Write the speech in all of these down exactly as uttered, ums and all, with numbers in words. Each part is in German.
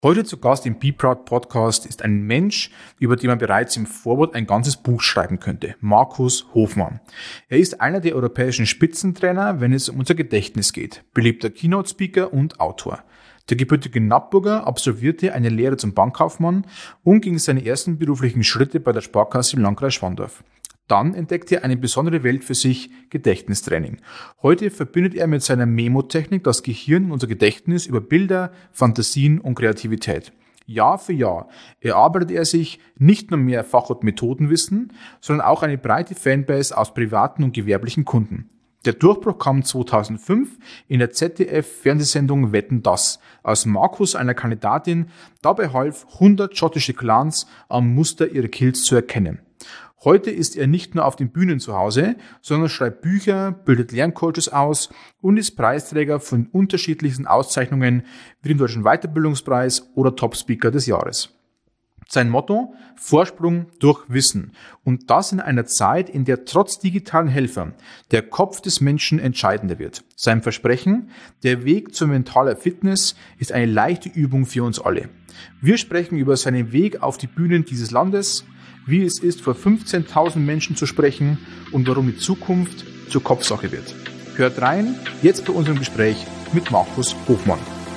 Heute zu Gast im Be Proud Podcast ist ein Mensch, über den man bereits im Vorwort ein ganzes Buch schreiben könnte. Markus Hofmann. Er ist einer der europäischen Spitzentrainer, wenn es um unser Gedächtnis geht. Beliebter Keynote-Speaker und Autor. Der gebürtige Nappburger absolvierte eine Lehre zum Bankkaufmann und ging seine ersten beruflichen Schritte bei der Sparkasse im Landkreis Schwandorf. Dann entdeckte er eine besondere Welt für sich, Gedächtnistraining. Heute verbindet er mit seiner Memo-Technik das Gehirn und unser Gedächtnis über Bilder, Fantasien und Kreativität. Jahr für Jahr erarbeitet er sich nicht nur mehr Fach- und Methodenwissen, sondern auch eine breite Fanbase aus privaten und gewerblichen Kunden. Der Durchbruch kam zweitausendfünf in der Z D F-Fernsehsendung Wetten, dass, als Markus einer Kandidatin dabei half, hundert schottische Clans am Muster ihrer Kills zu erkennen. Heute ist er nicht nur auf den Bühnen zu Hause, sondern schreibt Bücher, bildet Lerncoaches aus und ist Preisträger von unterschiedlichsten Auszeichnungen wie dem Deutschen Weiterbildungspreis oder Top-Speaker des Jahres. Sein Motto: Vorsprung durch Wissen. Und das in einer Zeit, in der trotz digitalen Helfern der Kopf des Menschen entscheidender wird. Sein Versprechen: Der Weg zur mentaler Fitness ist eine leichte Übung für uns alle. Wir sprechen über seinen Weg auf die Bühnen dieses Landes, wie es ist, vor fünfzehntausend Menschen zu sprechen und warum die Zukunft zur Kopfsache wird. Hört rein, jetzt bei unserem Gespräch mit Markus Hofmann.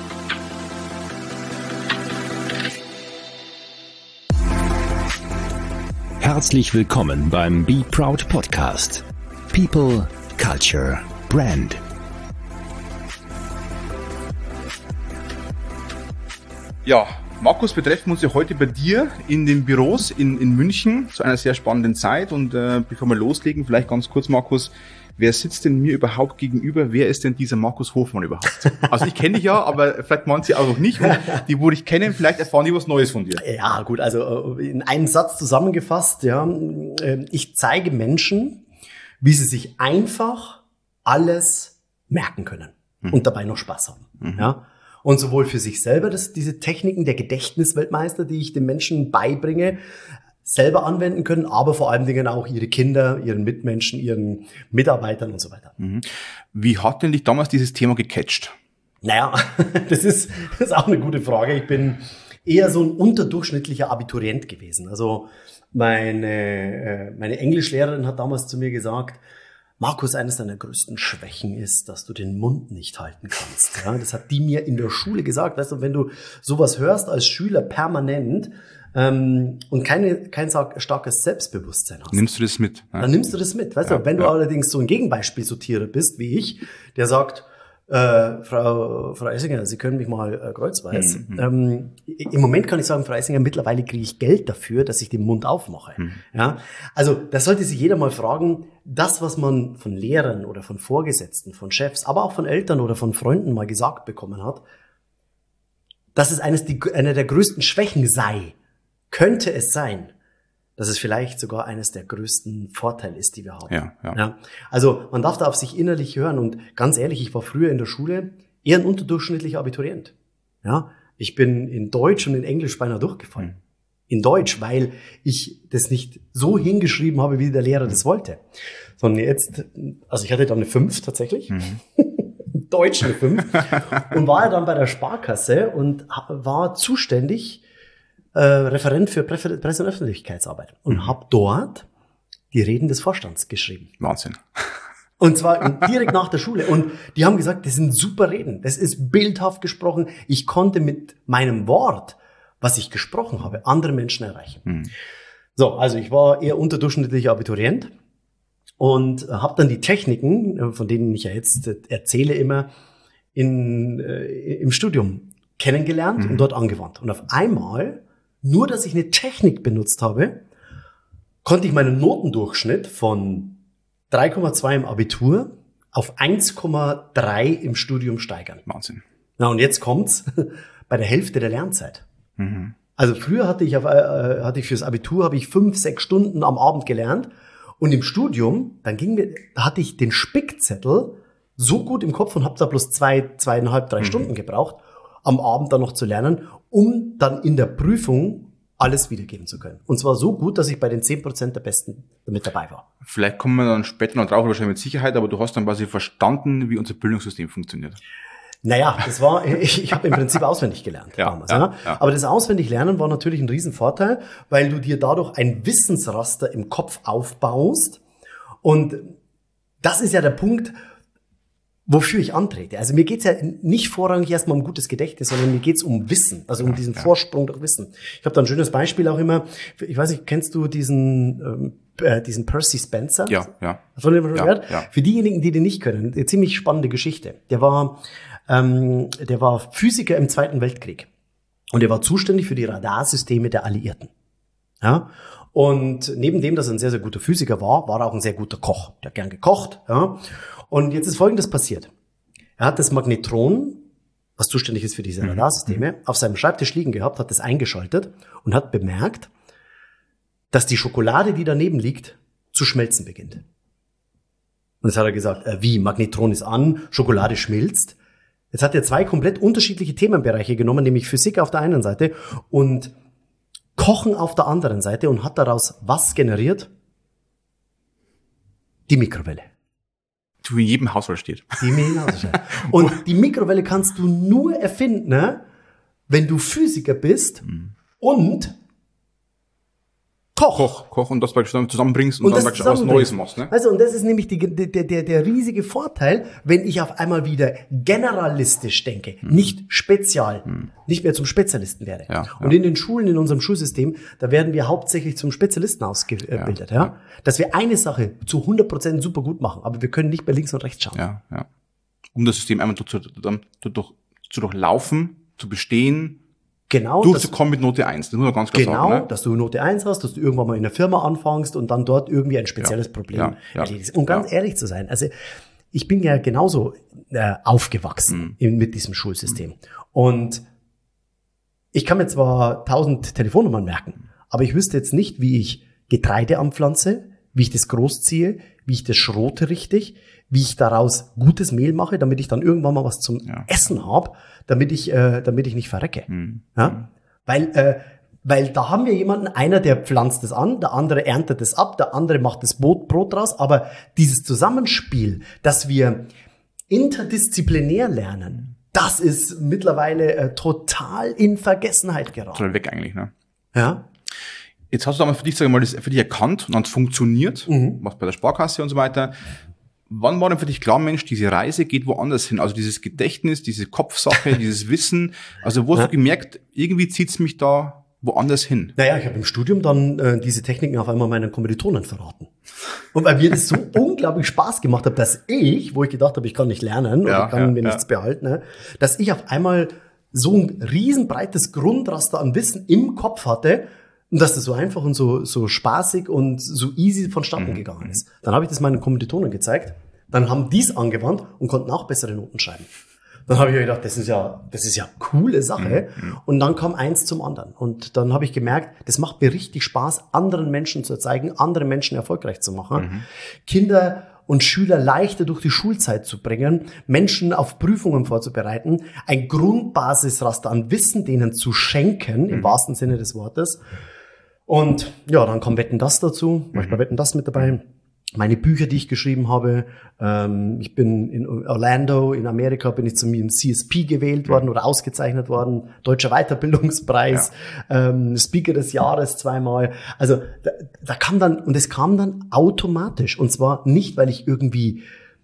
Herzlich willkommen beim Be Proud Podcast. People, Culture, Brand. Ja, Markus, wir treffen uns ja heute bei dir in den Büros in, in München zu einer sehr spannenden Zeit. Und äh, bevor wir loslegen, vielleicht ganz kurz, Markus, wer sitzt denn mir überhaupt gegenüber? Wer ist denn dieser Markus Hofmann überhaupt? Also ich kenne dich ja, aber vielleicht manche auch noch nicht. Und die, wo dich kennen, vielleicht erfahren die was Neues von dir. Ja, gut, also in einem Satz zusammengefasst, ja, ich zeige Menschen, wie sie sich einfach alles merken können hm. und dabei noch Spaß haben. Mhm. Ja. Und sowohl für sich selber, dass diese Techniken der Gedächtnisweltmeister, die ich den Menschen beibringe, selber anwenden können, aber vor allen Dingen auch ihre Kinder, ihren Mitmenschen, ihren Mitarbeitern und so weiter. Wie hat denn dich damals dieses Thema gecatcht? Naja, das ist, das ist auch eine gute Frage. Ich bin eher so ein unterdurchschnittlicher Abiturient gewesen. Also meine, meine Englischlehrerin hat damals zu mir gesagt: Markus, eines deiner größten Schwächen ist, dass du den Mund nicht halten kannst. Ja, das hat die mir in der Schule gesagt. Weißt du, wenn du sowas hörst als Schüler permanent ähm, und keine, kein starkes Selbstbewusstsein hast, nimmst du das mit? Ne? Dann nimmst du das mit. Weißt ja, du, wenn ja. du allerdings so ein Gegenbeispielsortierer bist wie ich, der sagt: Äh, Frau, Frau Eisinger, Sie können mich mal äh, kreuzweis. Mhm. Ähm, Im Moment kann ich sagen, Frau Eisinger, mittlerweile kriege ich Geld dafür, dass ich den Mund aufmache. Mhm. Ja, also das sollte sich jeder mal fragen, das, was man von Lehrern oder von Vorgesetzten, von Chefs, aber auch von Eltern oder von Freunden mal gesagt bekommen hat, dass es eines die, eine der größten Schwächen sei, könnte es sein, dass es vielleicht sogar eines der größten Vorteile ist, die wir haben. Ja, ja. Ja, also man darf da auf sich innerlich hören. Und ganz ehrlich, ich war früher in der Schule eher ein unterdurchschnittlicher Abiturient. Ja, ich bin in Deutsch und in Englisch beinahe durchgefallen. Mhm. In Deutsch, weil ich das nicht so hingeschrieben habe, wie der Lehrer das wollte. Sondern jetzt, also ich hatte dann eine fünf tatsächlich. Mhm. Deutsch eine fünf. Und war ja dann bei der Sparkasse und war zuständig Äh, Referent für Presse- Presse- und Öffentlichkeitsarbeit und mhm. habe dort die Reden des Vorstands geschrieben. Wahnsinn. Und zwar direkt nach der Schule. Und die haben gesagt, das sind super Reden. Das ist bildhaft gesprochen. Ich konnte mit meinem Wort, was ich gesprochen habe, andere Menschen erreichen. Mhm. So, also ich war eher unterdurchschnittlicher Abiturient und habe dann die Techniken, von denen ich ja jetzt erzähle immer, in, äh, im Studium kennengelernt mhm. und dort angewandt. Und auf einmal, nur dass ich eine Technik benutzt habe, konnte ich meinen Notendurchschnitt von drei Komma zwei im Abitur auf eins Komma drei im Studium steigern. Wahnsinn. Na, und jetzt kommt's bei der Hälfte der Lernzeit. Mhm. Also früher hatte ich auf, äh, hatte ich fürs Abitur habe ich fünf, sechs Stunden am Abend gelernt und im Studium, dann ging mir, da hatte ich den Spickzettel so gut im Kopf und habe da bloß zwei, zweieinhalb, drei mhm. Stunden gebraucht, am Abend dann noch zu lernen, um dann in der Prüfung alles wiedergeben zu können. Und zwar so gut, dass ich bei den zehn Prozent der Besten mit dabei war. Vielleicht kommen wir dann später noch drauf, wahrscheinlich mit Sicherheit, aber du hast dann quasi verstanden, wie unser Bildungssystem funktioniert. Naja, das war, ich, ich habe im Prinzip auswendig gelernt ja, damals. Ja, Ja. ja. Aber das Auswendiglernen war natürlich ein Riesenvorteil, weil du dir dadurch ein Wissensraster im Kopf aufbaust. Und das ist ja der Punkt, wofür ich antrete. Also mir geht's ja nicht vorrangig erstmal um gutes Gedächtnis, sondern mir geht's um Wissen, also um diesen ja. Vorsprung durch Wissen. Ich habe da ein schönes Beispiel auch immer. Ich weiß nicht, kennst du diesen ähm, äh, diesen Percy Spencer? Ja, ja. Hast du den schon ja, gehört? Ja. Für diejenigen, die den nicht können, eine ziemlich spannende Geschichte. Der war ähm, der war Physiker im Zweiten Weltkrieg und er war zuständig für die Radarsysteme der Alliierten. Ja. Und neben dem, dass er ein sehr, sehr guter Physiker war, war er auch ein sehr guter Koch. Der hat gern gekocht. Ja. Und jetzt ist Folgendes passiert. Er hat das Magnetron, was zuständig ist für diese Radarsysteme, mhm. auf seinem Schreibtisch liegen gehabt, hat das eingeschaltet und hat bemerkt, dass die Schokolade, die daneben liegt, zu schmelzen beginnt. Und jetzt hat er gesagt, äh, wie, Magnetron ist an, Schokolade schmilzt. Jetzt hat er zwei komplett unterschiedliche Themenbereiche genommen, nämlich Physik auf der einen Seite und Kochen auf der anderen Seite und hat daraus was generiert? Die Mikrowelle. Die in jedem Haushalt steht. Die in jedem Haushalt steht. Und die Mikrowelle kannst du nur erfinden, ne, wenn du Physiker bist mhm. und Koch. Koch, Koch und das zusammenbringst und, und dann das was Neues machst. Ne? Also, und das ist nämlich die, der, der, der riesige Vorteil, wenn ich auf einmal wieder generalistisch denke, hm. nicht spezial, hm. nicht mehr zum Spezialisten werde. Ja, und ja. in den Schulen, in unserem Schulsystem, da werden wir hauptsächlich zum Spezialisten ausgebildet. Ja, ja. Ja? Dass wir eine Sache zu hundert Prozent super gut machen, aber wir können nicht mehr links und rechts schauen. Ja, ja. Um das System einmal zu, zu, zu, zu durchlaufen, zu bestehen, Genau, durchzukommen mit Note eins, das muss man ganz klar genau, sagen. Ne? Dass du Note eins hast, dass du irgendwann mal in der Firma anfängst und dann dort irgendwie ein spezielles ja, Problem ja, ja, erledigst. Und ganz ja. ehrlich zu sein, also ich bin ja genauso äh, aufgewachsen mhm. in, mit diesem Schulsystem. Mhm. Und ich kann mir zwar tausend Telefonnummern merken, aber ich wüsste jetzt nicht, wie ich Getreide anpflanze, wie ich das großziehe, wie ich das schrote richtig, wie ich daraus gutes Mehl mache, damit ich dann irgendwann mal was zum ja. Essen habe, damit ich, äh, damit ich nicht verrecke. Mhm. Ja? Weil, äh, weil da haben wir jemanden, einer, der pflanzt es an, der andere erntet es ab, der andere macht das Brot, Brot draus, aber dieses Zusammenspiel, dass wir interdisziplinär lernen, das ist mittlerweile äh, total in Vergessenheit geraten. Total weg eigentlich, ne? Ja. Jetzt hast du aber für dich, sag ich mal, das für dich erkannt und dann funktioniert, Mhm. was bei der Sparkasse und so weiter. Wann war denn für dich klar, Mensch, diese Reise geht woanders hin? Also dieses Gedächtnis, diese Kopfsache, dieses Wissen. Also wo hast Ja. du gemerkt, irgendwie zieht's mich da woanders hin? Naja, ich habe im Studium dann äh, diese Techniken auf einmal meinen Kommilitonen verraten. Und weil mir das so unglaublich Spaß gemacht hat, dass ich, wo ich gedacht habe, ich kann nicht lernen oder Ja, ich kann ja, mir ja. nichts behalten, ne, dass ich auf einmal so ein riesenbreites Grundraster an Wissen im Kopf hatte und dass das so einfach und so, so spaßig und so easy vonstatten Mhm. gegangen ist. Dann habe ich das meinen Kommilitonen gezeigt, dann haben die es angewandt und konnten auch bessere Noten schreiben. Dann habe ich mir gedacht, das ist ja, das ist ja coole Sache. Mhm. Und dann kam eins zum anderen. Und dann habe ich gemerkt, das macht mir richtig Spaß, anderen Menschen zu zeigen, andere Menschen erfolgreich zu machen. Mhm. Kinder und Schüler leichter durch die Schulzeit zu bringen, Menschen auf Prüfungen vorzubereiten, ein Grundbasisraster an Wissen denen zu schenken, im Mhm. wahrsten Sinne des Wortes. Und ja, dann kam Wetten, das dazu, war ich bei Wetten, das mit dabei. Meine Bücher, die ich geschrieben habe, ähm, ich bin in Orlando, in Amerika, bin ich zum C S P gewählt worden oder ausgezeichnet worden, Deutscher Weiterbildungspreis, ja. ähm, Speaker des Jahres zweimal. Also da, da kam dann, und es kam dann automatisch. Und zwar nicht, weil ich irgendwie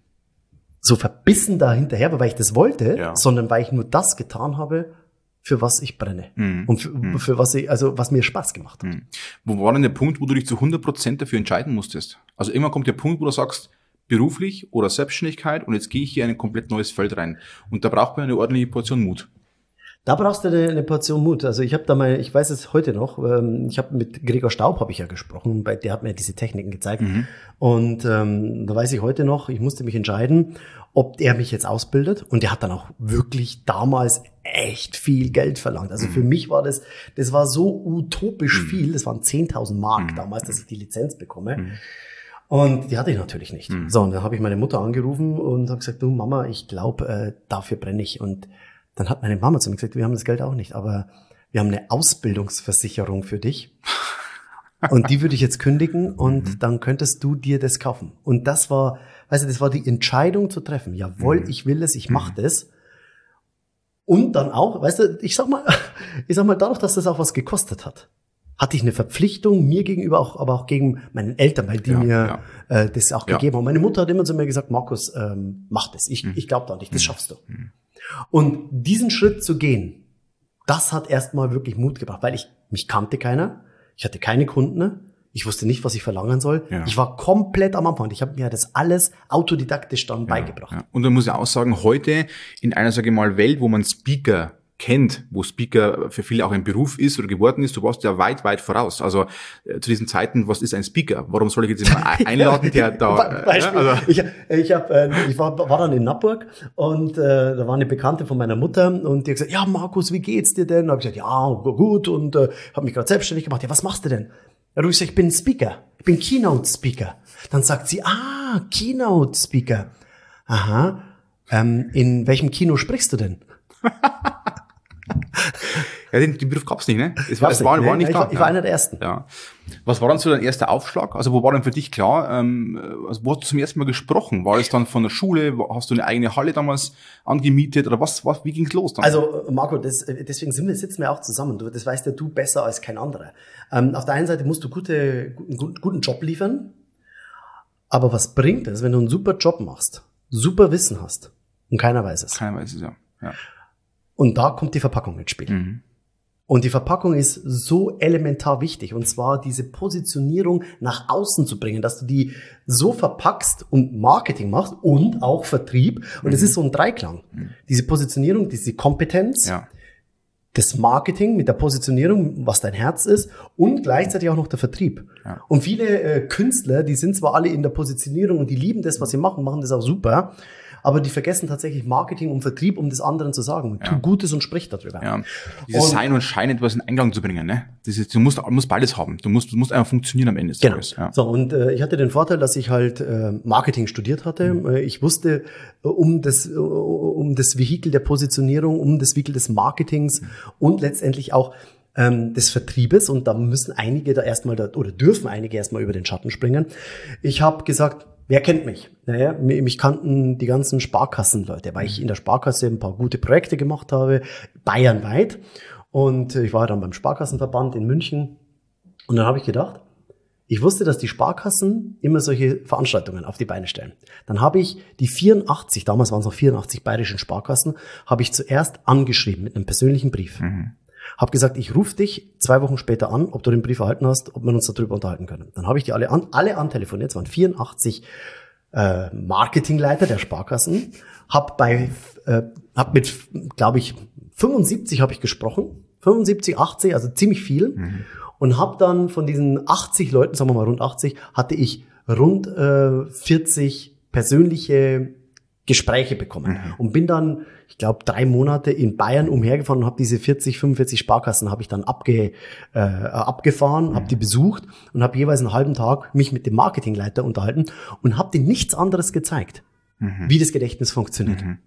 so verbissen da hinterher war, weil ich das wollte, Ja. sondern weil ich nur das getan habe, für was ich brenne. Mhm. Und für, Mhm. für was ich, also was mir Spaß gemacht hat. Mhm. Wo war denn der Punkt, wo du dich zu hundert Prozent dafür entscheiden musstest? Also irgendwann kommt der Punkt, wo du sagst, beruflich oder Selbstständigkeit und jetzt gehe ich hier in ein komplett neues Feld rein. Und da braucht man eine ordentliche Portion Mut. Da brauchst du eine, eine Portion Mut. Also ich habe da mal, ich weiß es heute noch, ähm, ich habe mit Gregor Staub habe ich ja gesprochen, bei der hat mir diese Techniken gezeigt. Mhm. Und ähm, da weiß ich heute noch, ich musste mich entscheiden, ob er mich jetzt ausbildet. Und der hat dann auch wirklich damals echt viel Geld verlangt. Also Mhm. für mich war das, das war so utopisch Mhm. viel. Das waren zehntausend Mark Mhm. damals, dass ich die Lizenz bekomme. Mhm. Und die hatte ich natürlich nicht. Mhm. So, und dann habe ich meine Mutter angerufen und habe gesagt, du Mama, ich glaube, äh, dafür brenne ich. Und dann hat meine Mama zu mir gesagt, wir haben das Geld auch nicht, aber wir haben eine Ausbildungsversicherung für dich. Und die würde ich jetzt kündigen und mhm. dann könntest du dir das kaufen. Und das war, weißt du, das war die Entscheidung zu treffen. Jawohl, mhm. ich will es, ich mache das. Und dann auch, weißt du, ich sag mal, ich sag mal, dadurch, dass das auch was gekostet hat, hatte ich eine Verpflichtung mir gegenüber, auch, aber auch gegen meinen Eltern, weil die ja, mir ja. Äh, das auch ja. gegeben haben. Meine Mutter hat immer zu mir gesagt, Markus, ähm, mach das. Ich, mhm. ich glaube da nicht, das schaffst du. Mhm. Und diesen Schritt zu gehen, das hat erstmal wirklich Mut gebracht, weil ich, mich kannte keiner, ich hatte keine Kunden, ich wusste nicht, was ich verlangen soll. Ja. Ich war komplett am Anfang. Ich habe mir das alles autodidaktisch dann ja, beigebracht. Ja. Und dann muss ich auch sagen, heute in einer, sage ich mal, Welt, wo man Speaker kennt, wo Speaker für viele auch ein Beruf ist oder geworden ist, du warst ja weit, weit voraus. Also äh, zu diesen Zeiten, was ist ein Speaker? Warum soll ich jetzt jemanden einladen, der da... Beispiel, äh, also. Ich, ich, hab, äh, ich war, war dann in Nappburg und äh, da war eine Bekannte von meiner Mutter und die hat gesagt, ja Markus, wie geht's dir denn? Da habe ich gesagt, ja gut und äh, habe mich gerade selbstständig gemacht. Ja, was machst du denn? Ja, du sagst, ich bin Speaker, ich bin Keynote-Speaker. Dann sagt sie, ah, Keynote-Speaker. Aha, ähm, in welchem Kino sprichst du denn? Ja, den, den Begriff gab's nicht, ne? Es war, es war, nee, war nicht ich da. War, ich war einer der Ersten. Ja. Was war dann so dein erster Aufschlag? Also wo war denn für dich klar, ähm, also wo hast du zum ersten Mal gesprochen? War es dann von der Schule? Hast du eine eigene Halle damals angemietet? Oder was, was wie ging's los dann? Also Marco, das, deswegen sind wir, sitzen wir auch zusammen. Du, das weißt ja du besser als kein anderer. Ähm, auf der einen Seite musst du gute, guten, guten Job liefern. Aber was bringt es, wenn du einen super Job machst, super Wissen hast und keiner weiß es? Keiner weiß es, ja. ja. Und da kommt die Verpackung ins Spiel. Mhm. Und die Verpackung ist so elementar wichtig. Und zwar diese Positionierung nach außen zu bringen, dass du die so verpackst und Marketing machst und auch Vertrieb. Und es mhm. ist so ein Dreiklang. Mhm. Diese Positionierung, diese Kompetenz, ja. das Marketing mit der Positionierung, was dein Herz ist und gleichzeitig auch noch der Vertrieb. Ja. Und viele äh, Künstler, die sind zwar alle in der Positionierung und die lieben das, was sie machen, machen das auch super, aber die vergessen tatsächlich Marketing und Vertrieb, um das anderen zu sagen. Ja. Tu Gutes und sprich darüber. Ja. Dieses und, Sein und Schein etwas in Einklang zu bringen, ne? Dieses, du musst, musst beides haben. Du musst, du musst einfach funktionieren am Ende des genau. Tages. Ja. So, und äh, ich hatte den Vorteil, dass ich halt äh, Marketing studiert hatte. Mhm. Ich wusste äh, um das, äh, um das Vehikel der Positionierung, um das Vehikel des Marketings mhm. und letztendlich auch ähm, des Vertriebes. Und da müssen einige da erstmal, da, oder dürfen einige erstmal über den Schatten springen. Ich habe gesagt, wer kennt mich? Naja, mich kannten die ganzen Sparkassenleute, weil ich in der Sparkasse ein paar gute Projekte gemacht habe, bayernweit. Und ich war dann beim Sparkassenverband in München. Und dann habe ich gedacht, ich wusste, dass die Sparkassen immer solche Veranstaltungen auf die Beine stellen. Dann habe ich die vierundachtzig, damals waren es noch vierundachtzig bayerischen Sparkassen, habe ich zuerst angeschrieben mit einem persönlichen Brief. Mhm. Habe gesagt, ich rufe dich zwei Wochen später an, ob du den Brief erhalten hast, ob wir uns darüber unterhalten können. Dann habe ich die alle an, alle antelefoniert, es waren vierundachtzig äh, Marketingleiter der Sparkassen, habe bei, äh, hab mit, glaube ich, fünfundsiebzig habe ich gesprochen, fünfundsiebzig, achtzig, also ziemlich viel, mhm. und habe dann von diesen achtzig Leuten, sagen wir mal rund achtzig, hatte ich rund äh, vierzig persönliche Gespräche bekommen mhm. und bin dann, ich glaube, drei Monate in Bayern umhergefahren und habe diese vierzig, fünfundvierzig Sparkassen habe ich dann abge, äh, abgefahren, mhm. habe die besucht und habe jeweils einen halben Tag mich mit dem Marketingleiter unterhalten und habe denen nichts anderes gezeigt, mhm. wie das Gedächtnis funktioniert. Mhm.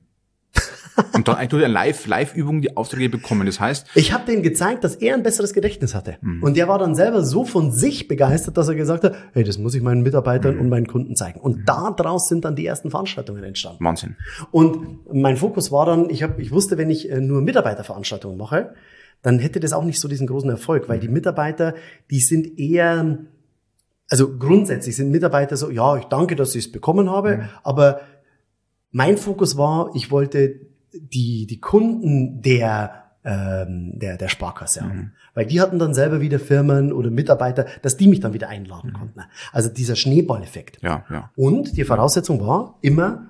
Und dann eigentlich eine Live, Live-Übung die Aufträge bekommen. Das heißt, ich habe denen gezeigt, dass er ein besseres Gedächtnis hatte. Mhm. Und der war dann selber so von sich begeistert, dass er gesagt hat, hey, das muss ich meinen Mitarbeitern mhm. und meinen Kunden zeigen. Und mhm. daraus sind dann die ersten Veranstaltungen entstanden. Wahnsinn. Und mein Fokus war dann, ich, hab, ich wusste, wenn ich nur Mitarbeiterveranstaltungen mache, dann hätte das auch nicht so diesen großen Erfolg, weil die Mitarbeiter, die sind eher, also grundsätzlich sind Mitarbeiter so, ja, ich danke, dass ich es bekommen habe, mhm. aber mein Fokus war, ich wollte die die Kunden der ähm, der der Sparkasse haben, mhm. weil die hatten dann selber wieder Firmen oder Mitarbeiter, dass die mich dann wieder einladen mhm. konnten. Also dieser Schneeballeffekt. Ja, ja. Und die Voraussetzung war immer,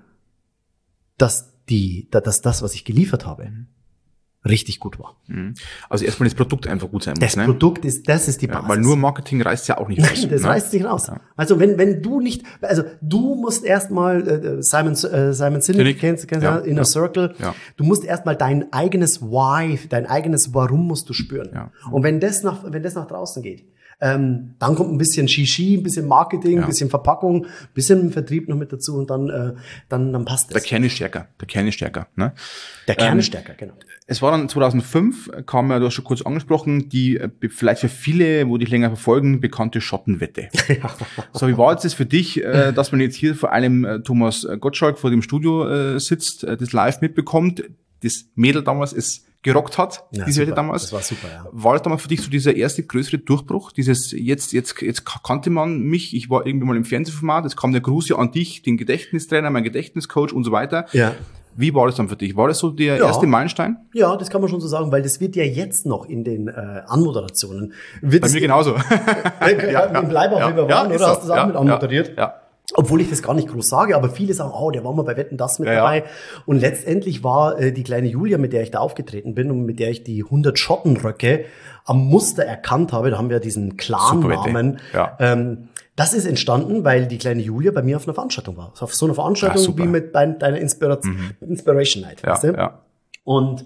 dass die dass das, was ich geliefert habe, mhm. richtig gut war. Also erstmal das Produkt einfach gut sein muss. Das ne? Produkt ist, das ist die Basis. Ja, weil nur Marketing reißt ja auch nicht raus. Nein, das ne? reißt nicht raus. Ja. Also wenn wenn du nicht, also du musst erstmal äh, Simon äh, Simon Sinek kennst, kennst ja, Inner ja. Circle. Ja. Du musst erstmal dein eigenes Why, dein eigenes Warum musst du spüren. Ja. Und wenn das nach wenn das nach draußen geht, ähm, dann kommt ein bisschen Shishi, ein bisschen Marketing, ja. ein bisschen Verpackung, ein bisschen Vertrieb noch mit dazu und dann äh, dann dann passt es. Der Kern ist stärker. Der Kern ist stärker. Ne? Der Kern ähm, ist stärker, genau. Es war dann zweitausendfünf, kam ja, du hast schon kurz angesprochen, die vielleicht für viele, wo dich länger verfolgen, bekannte Schottenwette. Ja. So, wie war jetzt das für dich, dass man jetzt hier vor allem Thomas Gottschalk vor dem Studio sitzt, das live mitbekommt? das Mädel damals es gerockt hat, Ja, diese super. Wette damals. Das war super, ja. War das damals für dich so dieser erste größere Durchbruch? Dieses, jetzt, jetzt, jetzt kannte man mich, ich war irgendwie mal im Fernsehformat, jetzt kam der Gruß ja an dich, den Gedächtnistrainer, mein Gedächtniscoach und so weiter. Ja. Wie war das dann für dich? War das so der Ja. erste Meilenstein? Ja, das kann man schon so sagen, weil das wird ja jetzt noch in den äh, Anmoderationen. Wird Bei es mir genauso. Äh, ja, Im Bleibach, ja, wie wir ja, waren, ist oder? so. Hast du das auch Ja, mit anmoderiert? Ja, ja. Obwohl ich das gar nicht groß sage, aber viele sagen, oh, der war mal bei Wetten, das mit Ja, ja. dabei. Und letztendlich war äh, die kleine Julia, mit der ich da aufgetreten bin und mit der ich die hundert Schottenröcke am Muster erkannt habe, da haben wir diesen Clan-Namen. Ja. Ähm, das ist entstanden, weil die kleine Julia bei mir auf einer Veranstaltung war. Auf so einer Veranstaltung Ah, super. wie mit dein, deiner Inspira- Inspiration Night. Ja, weißt du? ja. Und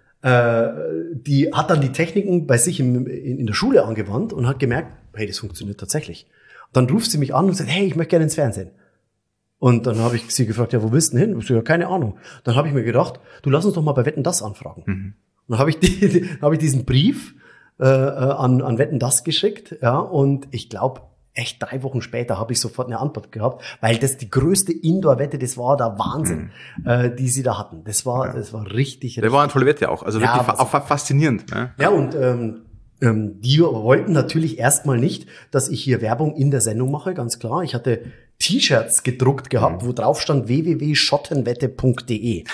äh, die hat dann die Techniken bei sich im, in, in der Schule angewandt und hat gemerkt, hey, das funktioniert tatsächlich. Dann ruft sie mich an und sagt, hey, ich möchte gerne ins Fernsehen. Und dann habe ich sie gefragt, ja, wo willst du denn hin? Ich so, ja, keine Ahnung. Dann habe ich mir gedacht, du lass uns doch mal bei Wetten, das anfragen. Mhm. Und dann habe ich, die, die, hab ich diesen Brief äh, an, an Wetten, das geschickt. Ja, und ich glaube, echt drei Wochen später habe ich sofort eine Antwort gehabt, weil das die größte Indoor-Wette, das war der Wahnsinn, mhm. äh, die sie da hatten. Das war, ja. das war richtig, richtig. Das war eine tolle Wette auch. Also Ja, wirklich was- fa- auch faszinierend. Ne? Ja, und ähm, ähm, die wollten natürlich erstmal nicht, dass ich hier Werbung in der Sendung mache, ganz klar. Ich hatte T-Shirts gedruckt gehabt, wo drauf stand w w w punkt schottenwette punkt d e.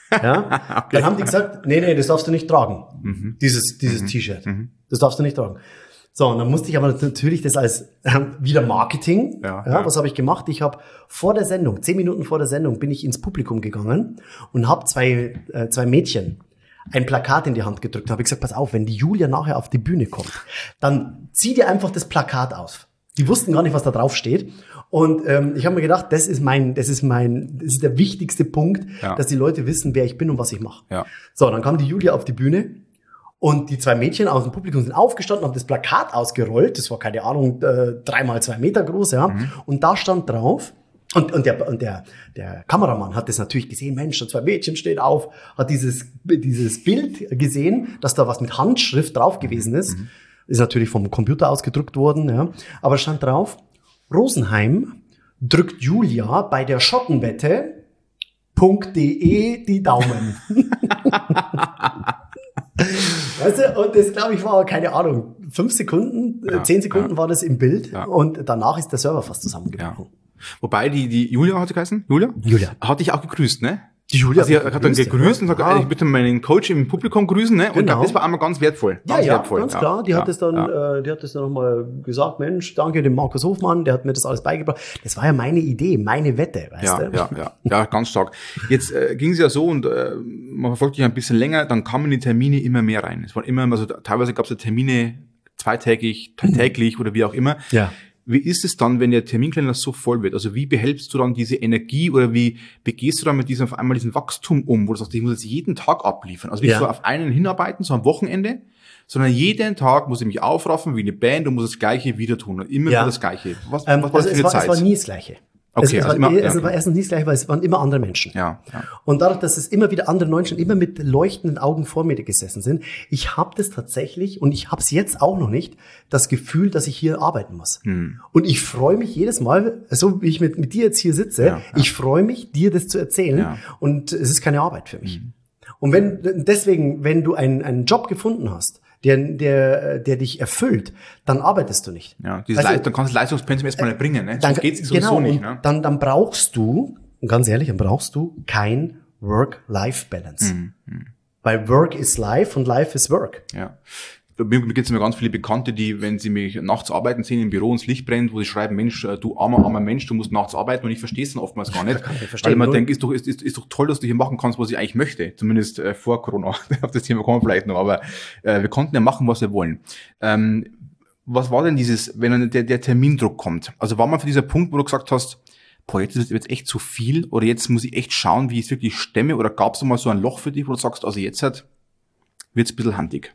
Ja? Okay. Dann haben die gesagt, nee, nee, das darfst du nicht tragen, dieses, dieses T-Shirt. Das darfst du nicht tragen. So, und dann musste ich aber natürlich das als ähm, wieder Marketing. Ja, Ja, ja. Was habe ich gemacht? Ich habe vor der Sendung, zehn Minuten vor der Sendung, bin ich ins Publikum gegangen und habe zwei, äh, zwei Mädchen ein Plakat in die Hand gedrückt und habe gesagt, pass auf, wenn die Julia nachher auf die Bühne kommt, dann zieh dir einfach das Plakat aus. Die wussten gar nicht, was da drauf steht. Und ähm, ich habe mir gedacht, das ist mein, das ist mein, das ist der wichtigste Punkt, Ja. dass die Leute wissen, wer ich bin und was ich mache. Ja. So, dann kam die Julia auf die Bühne und die zwei Mädchen aus dem Publikum sind aufgestanden, haben das Plakat ausgerollt. Das war, keine Ahnung, äh, dreimal zwei Meter groß, ja. Mhm. Und da stand drauf, und, und, der, und der, der Kameramann hat das natürlich gesehen, Mensch, da zwei Mädchen stehen auf, hat dieses, dieses Bild gesehen, dass da was mit Handschrift drauf gewesen ist. Mhm. Ist natürlich vom Computer ausgedruckt worden, ja. Aber stand drauf, Rosenheim drückt Julia bei der Schottenwette .de die Daumen. Weißt du, und das, glaube ich, war, keine Ahnung, fünf Sekunden, äh, Ja, zehn Sekunden ja. war das im Bild Ja. und danach ist der Server fast zusammengebrochen. Wobei die, die Julia hat sie geheißen? Julia? Julia. Hat dich auch gegrüßt, ne? Die Julia Also, sie hat hat mich dann gegrüßt, gegrüßt und ja. sagt, Ja. ich bitte meinen Coach im Publikum grüßen, ne? Und Genau. das war einmal ganz wertvoll. Ja, Ganz ja, wertvoll. ganz klar. Die ja, hat es dann, ja. äh, die hat es dann nochmal gesagt, Mensch, danke dem Markus Hofmann, der hat mir das alles beigebracht. Das war ja meine Idee, meine Wette, weißt Ja, du? ja, ja, ja, ganz stark. Jetzt äh, ging es ja so und äh, man verfolgt dich ein bisschen länger, dann kamen die Termine immer mehr rein. Es waren immer, also teilweise gab es ja Termine zweitägig, täglich oder wie auch immer. Ja. Wie ist es dann, wenn der Terminkalender so voll wird? Also wie behältst du dann diese Energie oder wie begehst du dann mit diesem auf einmal diesen Wachstum um, wo du sagst, ich muss jetzt jeden Tag abliefern? Also nicht Ja. so auf einen hinarbeiten, so am Wochenende, sondern jeden Tag muss ich mich aufraffen wie eine Band und muss das Gleiche wieder tun und immer Ja. wieder das Gleiche. Was, Ähm, was war das also für es eine war, Zeit? es war nie das Gleiche. Okay, es, es, also war, immer- es ja. war erstens nie das Gleiche, weil es waren immer andere Menschen. Ja, ja. Und dadurch, dass es immer wieder andere Menschen immer mit leuchtenden Augen vor mir gesessen sind, ich habe das tatsächlich, und ich habe es jetzt auch noch nicht, das Gefühl, dass ich hier arbeiten muss. Hm. Und ich freue mich jedes Mal, so wie ich mit, mit dir jetzt hier sitze, Ja, ja. ich freue mich, dir das zu erzählen. Ja. Und es ist keine Arbeit für mich. Und wenn deswegen, wenn du einen, einen Job gefunden hast, der, der, der dich erfüllt, dann arbeitest du nicht. Ja, dieses Also- Leist- dann kannst du das Leistungspensum erstmal nicht bringen, ne? Dann, Sonst geht's sowieso genau, nicht, und ne? dann, dann brauchst du, und ganz ehrlich, dann brauchst du kein Work-Life-Balance. Mhm, Weil Work is Life und Life is Work. Ja. Mir, mir gibt es immer ganz viele Bekannte, die, wenn sie mich nachts arbeiten sehen, im Büro und das Licht brennt, wo sie schreiben, Mensch, äh, du armer, armer Mensch, du musst nachts arbeiten, und ich verstehe es dann oftmals gar nicht. kann ich verstehen, Weil man null. denkt, ist doch, ist, ist, ist doch toll, dass du hier machen kannst, was ich eigentlich möchte. Zumindest äh, vor Corona. Auf das Thema kommen wir vielleicht noch, aber äh, wir konnten ja machen, was wir wollen. Ähm, was war denn dieses, wenn dann der, der Termindruck kommt? Also war mal für dieser Punkt, wo du gesagt hast, boah, jetzt ist jetzt echt zu viel, oder jetzt muss ich echt schauen, wie ich es wirklich stemme, oder gab es mal so ein Loch für dich, wo du sagst, also jetzt halt wird's ein bisschen handig?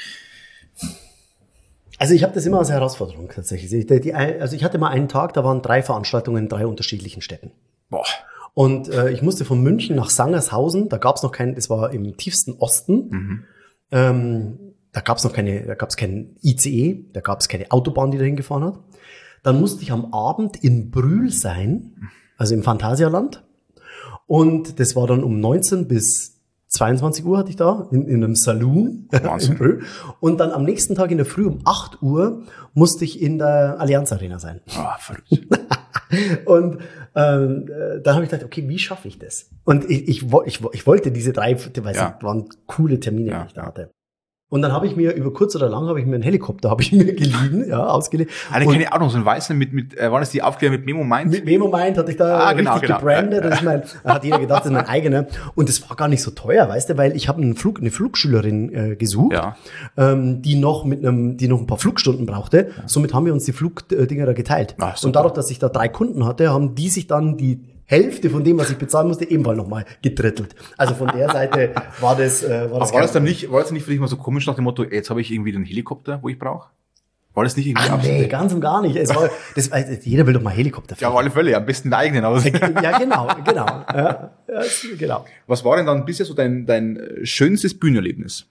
Also ich habe das immer als Herausforderung tatsächlich. Ich, die, die, also ich hatte mal einen Tag, da waren drei Veranstaltungen in drei unterschiedlichen Städten. Boah. Und äh, ich musste von München nach Sangershausen, da gab es noch keinen, das war im tiefsten Osten, Mhm. ähm, da gab es noch keine, da gab es keinen I C E, da gab es keine Autobahn, die dahin gefahren hat. Dann musste ich am Abend in Brühl sein, also im Phantasialand. Und das war dann um neunzehn bis zweiundzwanzig Uhr hatte ich da in, in einem Saloon in Brü. Und dann am nächsten Tag in der Früh um acht Uhr musste ich in der Allianz Arena sein. Ah, verrückt. Und ähm, dann habe ich gedacht, okay, wie schaffe ich das? Und ich, ich, ich, ich wollte diese drei, weil Ja. es waren coole Termine, Ja, die ich da ja. hatte. Und dann habe ich mir über kurz oder lang habe ich mir einen Helikopter habe ich mir geliehen, ja, ausgeliehen. Eine Und kenne ich auch noch, so ein weißen mit, mit, äh, war das die Aufkleber mit Memo Mind? mit Memo Mind hatte ich da Ah, richtig genau, genau. gebrandet. Das ist mein, da hat jeder gedacht, das ist mein eigener. Und das war gar nicht so teuer, weißt du, weil ich habe einen Flug, eine Flugschülerin äh, gesucht, Ja. ähm, die noch mit einem, die noch ein paar Flugstunden brauchte. Somit haben wir uns die Flugdinger da geteilt. Ah, super. Und dadurch, dass ich da drei Kunden hatte, haben die sich dann die Hälfte von dem, was ich bezahlen musste, ebenfalls nochmal gedrittelt. Also von der Seite war das, äh, war das. Aber war kein das dann Problem. nicht, war das nicht für dich mal so komisch nach dem Motto, ey, jetzt habe ich irgendwie den Helikopter, wo ich brauche? War das nicht irgendwie Ach, nee, absichtlich? ganz und gar nicht. Es war, das, also jeder will doch mal Helikopter Ja, fliegen. auf alle Fälle, am besten den eigenen. Aber Ja, genau, genau. Ja, ja, genau. was war denn dann bisher so dein, dein äh, schönstes Bühnenerlebnis?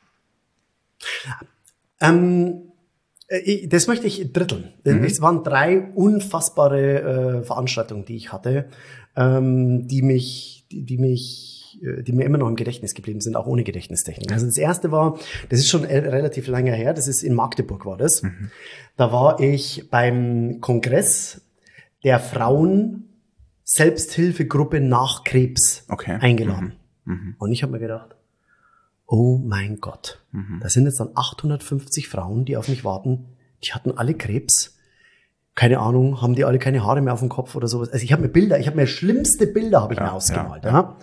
Ähm, ich, das möchte ich dritteln. Mhm. Es waren drei unfassbare äh, Veranstaltungen, die ich hatte, ähm, die mich, die, die mich, äh, die mir immer noch im Gedächtnis geblieben sind, auch ohne Gedächtnistechnik. Also das erste war, das ist schon äh, relativ lange her, das ist in Magdeburg war das. Mhm. Da war ich beim Kongress der Frauen Selbsthilfegruppe nach Krebs Okay. eingeladen. Mhm. Und ich habe mir gedacht, oh mein Gott, Mhm. da sind jetzt dann achthundertfünfzig Frauen, die auf mich warten. Die hatten alle Krebs. Keine Ahnung, haben die alle keine Haare mehr auf dem Kopf oder sowas. Also ich habe mir Bilder, ich habe mir schlimmste Bilder habe ich Ja, mir ausgemalt. ja, Ja,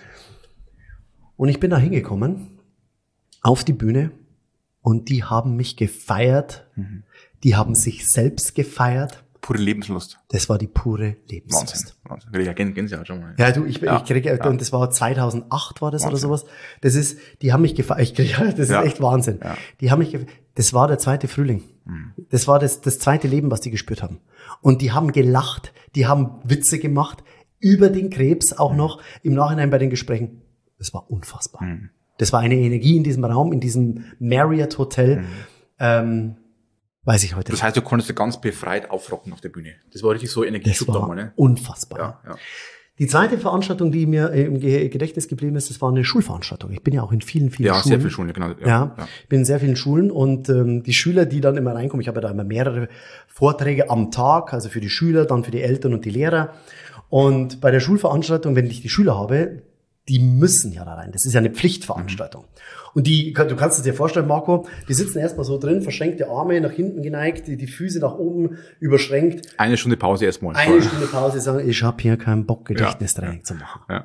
Und ich bin da hingekommen auf die Bühne und die haben mich gefeiert. Mhm. Die haben sich selbst gefeiert. Pure Lebenslust. Das war die pure Lebenslust. Wahnsinn. Wahnsinn. Will ich ja Gän- Gänsehaut schon mal. Ja, du, ich, Ja, ich kriege, ja. und das war zweitausendacht war das oder Wahnsinn. sowas. Das ist, die haben mich gefeiert, ich krieg, das ist Ja. echt Wahnsinn. Ja. Die haben mich gefeiert. Das war der zweite Frühling. Das war das, das zweite Leben, was die gespürt haben. Und die haben gelacht, die haben Witze gemacht, über den Krebs auch noch, im Nachhinein bei den Gesprächen. Das war unfassbar. Mhm. Das war eine Energie in diesem Raum, in diesem Marriott Hotel, ähm, weiß ich heute Das heißt, du konntest ganz befreit aufrocken auf der Bühne. Das war richtig so Das Energieschub war nochmal, ne? unfassbar. Ja, ja. Die zweite Veranstaltung, die mir im Ge- Gedächtnis geblieben ist, das war eine Schulveranstaltung. Ich bin ja auch in vielen, vielen Ja, Schulen. sehr viele Schulen, genau. Ja, Ja, ja. ich bin in sehr vielen Schulen und ähm, die Schüler, die dann immer reinkommen, ich habe ja da immer mehrere Vorträge am Tag, also für die Schüler, dann für die Eltern und die Lehrer. Und bei der Schulveranstaltung, wenn ich die Schüler habe, die müssen ja da rein. Das ist ja eine Pflichtveranstaltung. Und die, du kannst es dir vorstellen, Marco, die sitzen erstmal so drin, verschränkte Arme nach hinten geneigt, die, die Füße nach oben überschränkt. Eine Stunde Pause erstmal. Eine Stunde Pause sagen, ich habe hier keinen Bock, Gedächtnistraining Ja. zu machen. Ja.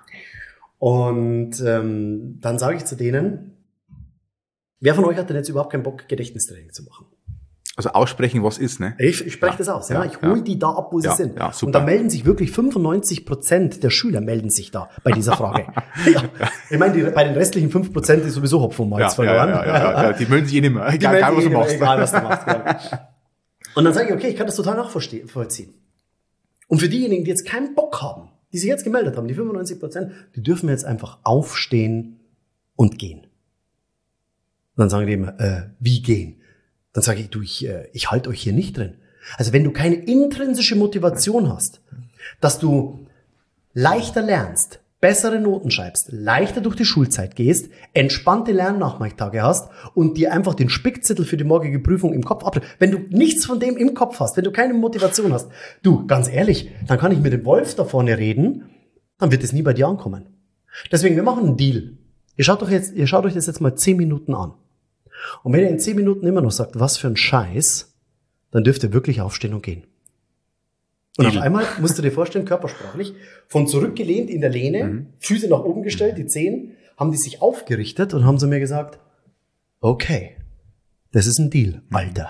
Und ähm, dann sage ich zu denen, wer von euch hat denn jetzt überhaupt keinen Bock, Gedächtnistraining zu machen? Also aussprechen, was ist, ne? Ich, ich spreche Ja. das aus, ja. Ja, Ich hole ja. die da ab, wo sie Ja, sind. ja, super. Und da melden sich wirklich fünfundneunzig Prozent der Schüler melden sich da bei dieser Frage. ja. Ich meine, die, bei den restlichen fünf Prozent ist sowieso Hopfen und Malz verloren. Ja, ja, ja, ja. Die melden sich eh nicht mehr. Die Egal, melden egal was sich du eh machst. Egal, was du machst. Ja. Und dann sage ich, okay, ich kann das total nachvollziehen. Und für diejenigen, die jetzt keinen Bock haben, die sich jetzt gemeldet haben, die fünfundneunzig Prozent, die dürfen jetzt einfach aufstehen und gehen. Und dann sagen die immer, äh, wie gehen? Dann sage ich, du, ich, äh, ich halte euch hier nicht drin. Also wenn du keine intrinsische Motivation hast, dass du leichter lernst, bessere Noten schreibst, leichter durch die Schulzeit gehst, entspannte Lernnachmittage hast und dir einfach den Spickzettel für die morgige Prüfung im Kopf ab. Wenn du nichts von dem im Kopf hast, wenn du keine Motivation hast, du, ganz ehrlich, dann kann ich mit dem Wolf da vorne reden, dann wird es nie bei dir ankommen. Deswegen, wir machen einen Deal. Ihr schaut, doch jetzt, ihr schaut euch das jetzt mal zehn Minuten an. Und wenn ihr in zehn Minuten immer noch sagt, was für ein Scheiß, dann dürft ihr wirklich aufstehen und gehen. Und auf einmal musst du dir vorstellen, körpersprachlich, von zurückgelehnt in der Lehne, mhm. Füße nach oben gestellt, die Zehen, haben die sich aufgerichtet und haben zu mir gesagt, okay, das ist ein Deal, Alter.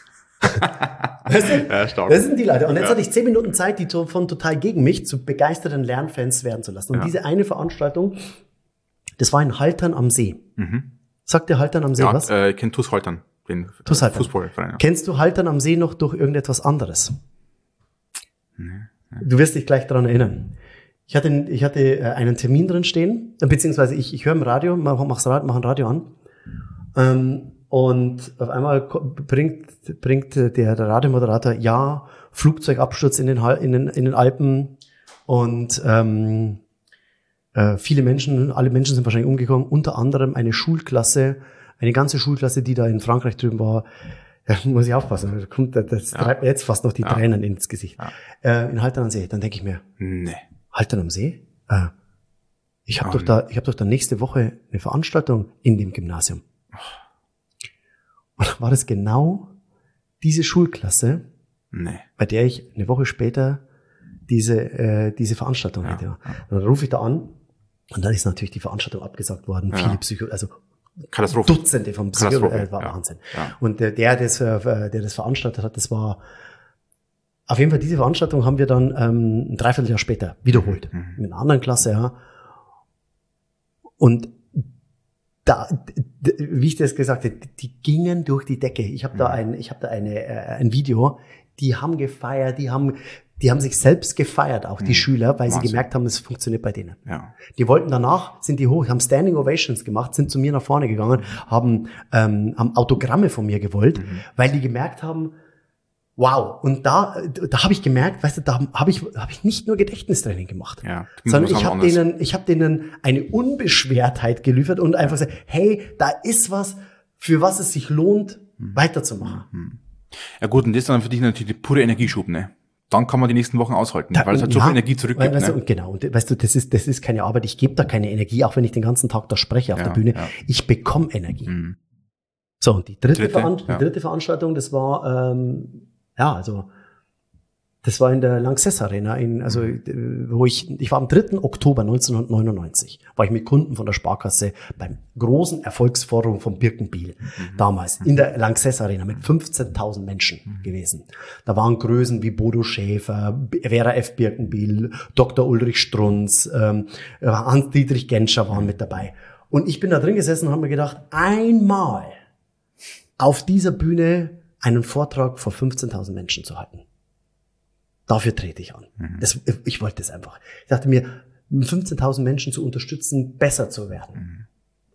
Weißt du? Ja, stark. Das ist ein Deal, Alter. Und jetzt Ja. hatte ich zehn Minuten Zeit, die von total gegen mich zu begeisterten Lernfans werden zu lassen. Und Ja. diese eine Veranstaltung, das war in Haltern am See. Mhm. Sagt dir Haltern am See Ja, was? äh, ich kenne T U S Holtern, den TuS Haltern. Fußballverein. Ja. Kennst du Haltern am See noch durch irgendetwas anderes? Du wirst dich gleich daran erinnern. Ich hatte, ich hatte äh, einen Termin drin stehen, äh, beziehungsweise ich, ich höre im Radio, mach, mach's Radio, mach ein Radio an, ähm, und auf einmal ko- bringt, bringt der, der Radiomoderator, ja, Flugzeugabsturz in den, Hal- in den, in den Alpen und ähm, Äh, viele Menschen, alle Menschen sind wahrscheinlich umgekommen, unter anderem eine Schulklasse, eine ganze Schulklasse, die da in Frankreich drüben war. Ja, muss ich aufpassen, das, kommt, das ja. treibt mir jetzt fast noch die ja. Tränen ins Gesicht. Ja. Äh, in Haltern am See, dann denke ich mir, nee. Haltern am See? Äh, ich habe oh, doch da, ich habe doch da nächste Woche eine Veranstaltung in dem Gymnasium. Und dann war das genau diese Schulklasse, nee. bei der ich eine Woche später diese äh, diese Veranstaltung ja. hatte. Und dann rufe ich da an und dann ist natürlich die Veranstaltung abgesagt worden. Ja. Viele Psycho, also Katastrophe. Dutzende von Psychologen, äh, war ja. Wahnsinn. Ja. Und der, der das, äh, der das veranstaltet hat, das war auf jeden Fall diese Veranstaltung haben wir dann ähm, ein Dreivierteljahr später wiederholt mhm. mit einer anderen Klasse, ja. Und da, d- wie ich das gesagt habe, die gingen durch die Decke. Ich habe mhm. da ein, ich habe da eine äh, ein Video. Die haben gefeiert, die haben Die haben sich selbst gefeiert, auch die mhm. Schüler, weil Wahnsinn. Sie gemerkt haben, es funktioniert bei denen. Ja. Die wollten danach, sind die hoch, haben Standing Ovations gemacht, sind zu mir nach vorne gegangen, mhm. haben, ähm, haben Autogramme von mir gewollt, mhm. weil die gemerkt haben, wow. Und da, da habe ich gemerkt, weißt du, da habe ich, habe ich nicht nur Gedächtnistraining gemacht, ja, sondern ich habe denen, ich habe denen eine Unbeschwertheit geliefert und einfach gesagt, hey, da ist was, für was es sich lohnt, mhm. weiterzumachen. Mhm. Ja gut, und das ist dann für dich natürlich die pure Energieschub, ne? Dann kann man die nächsten Wochen aushalten, da, weil es halt ja, so viel Energie zurückgibt. Weißt du, ne? Genau, und weißt du, das ist, das ist keine Arbeit. Ich gebe da keine Energie, auch wenn ich den ganzen Tag da spreche auf ja, der Bühne. Ja. Ich bekomme Energie. Mhm. So, und die dritte, dritte, Veran- ja. die dritte Veranstaltung, das war, ähm, ja, also, das war in der Lanxess Arena, in, also, wo ich, ich war am dritten Oktober neunzehnhundertneunundneunzig, war ich mit Kunden von der Sparkasse beim großen Erfolgsforum von Birkenbiel, mhm. damals, in der Lanxess Arena mit fünfzehntausend Menschen mhm. gewesen. Da waren Größen wie Bodo Schäfer, Vera F. Birkenbiel, Doktor Ulrich Strunz, ähm, Hans-Dietrich Genscher waren mit dabei. Und ich bin da drin gesessen und habe mir gedacht, einmal auf dieser Bühne einen Vortrag vor fünfzehntausend Menschen zu halten. Dafür trete ich an. Mhm. Das, ich wollte es einfach. Ich dachte mir, fünfzehntausend Menschen zu unterstützen, besser zu werden. Mhm.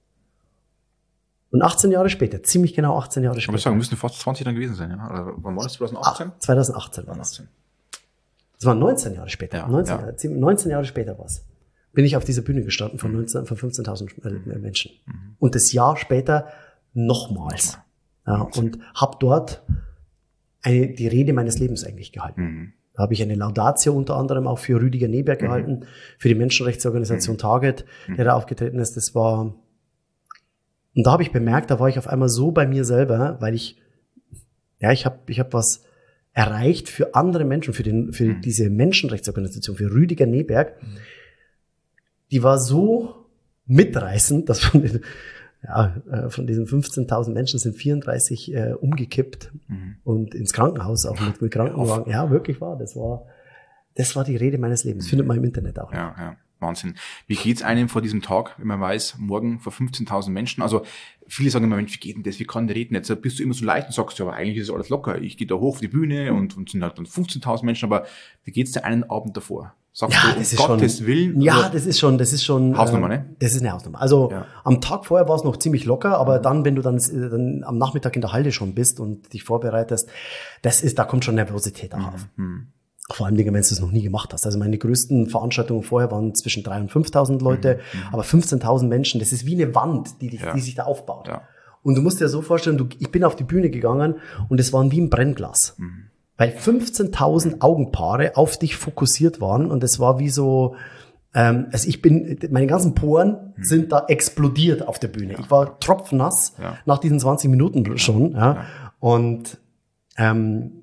Und achtzehn Jahre später, ziemlich genau achtzehn Jahre später. Aber ich sagen, müssen fast zwanzig dann gewesen sein, ja? Oder wann war das? zwanzig achtzehn? Ah, zwanzig achtzehn war das. Das war neunzehn Jahre später. Ja, neunzehn, ja. neunzehn Jahre später war es. Bin ich auf dieser Bühne gestanden von, neunzehn, von fünfzehntausend Menschen. Mhm. Und das Jahr später nochmals. Ja, und habe dort eine, die Rede meines Lebens eigentlich gehalten. Mhm. Da habe ich eine Laudatio unter anderem auch für Rüdiger Neberg mhm. gehalten, für die Menschenrechtsorganisation mhm. Target, der da aufgetreten ist. Das war, und da habe ich bemerkt, da war ich auf einmal so bei mir selber, weil ich, ja, ich habe ich hab was erreicht für andere Menschen, für den, für mhm. diese Menschenrechtsorganisation, für Rüdiger Neberg. Mhm. Die war so mitreißend, dass von den, ja, von diesen fünfzehntausend Menschen sind vierunddreißig äh, umgekippt mhm. und ins Krankenhaus auch mit, mit Krankenwagen. Ja, wirklich wahr. Das war, das war die Rede meines Lebens. Mhm. Findet man im Internet auch. Ja, ja. Wahnsinn. Wie geht's einem vor diesem Tag, wenn man weiß, morgen vor fünfzehntausend Menschen? Also viele sagen immer, Mensch, wie geht denn das? Wie kann der reden? Jetzt bist du immer so leicht und sagst, ja, aber eigentlich ist alles locker. Ich gehe da hoch auf die Bühne und, und sind halt dann fünfzehntausend Menschen. Aber wie geht's dir einen Abend davor? Sagst ja, du, das um ist Gottes schon, Willen? Ja, oder? das ist schon, das ist schon. Hausnummer, äh, ne? Das ist eine Hausnummer. Also ja. am Tag vorher war es noch ziemlich locker, aber dann, wenn du dann, dann am Nachmittag in der Halde schon bist und dich vorbereitest, das ist, da kommt schon Nervosität auch mhm. auf. Vor allem, wenn du es noch nie gemacht hast. Also meine größten Veranstaltungen vorher waren zwischen dreitausend und fünftausend Leute, mhm. aber fünfzehntausend Menschen, das ist wie eine Wand, die, dich, ja. die sich da aufbaut. Ja. Und du musst dir so vorstellen, du, ich bin auf die Bühne gegangen und es waren wie ein Brennglas. Mhm. Weil fünfzehntausend Augenpaare auf dich fokussiert waren und es war wie so, ähm, also ich bin, meine ganzen Poren mhm. sind da explodiert auf der Bühne. Ja. Ich war tropfnass ja. nach diesen zwanzig Minuten schon. Ja. Ja. Und ähm,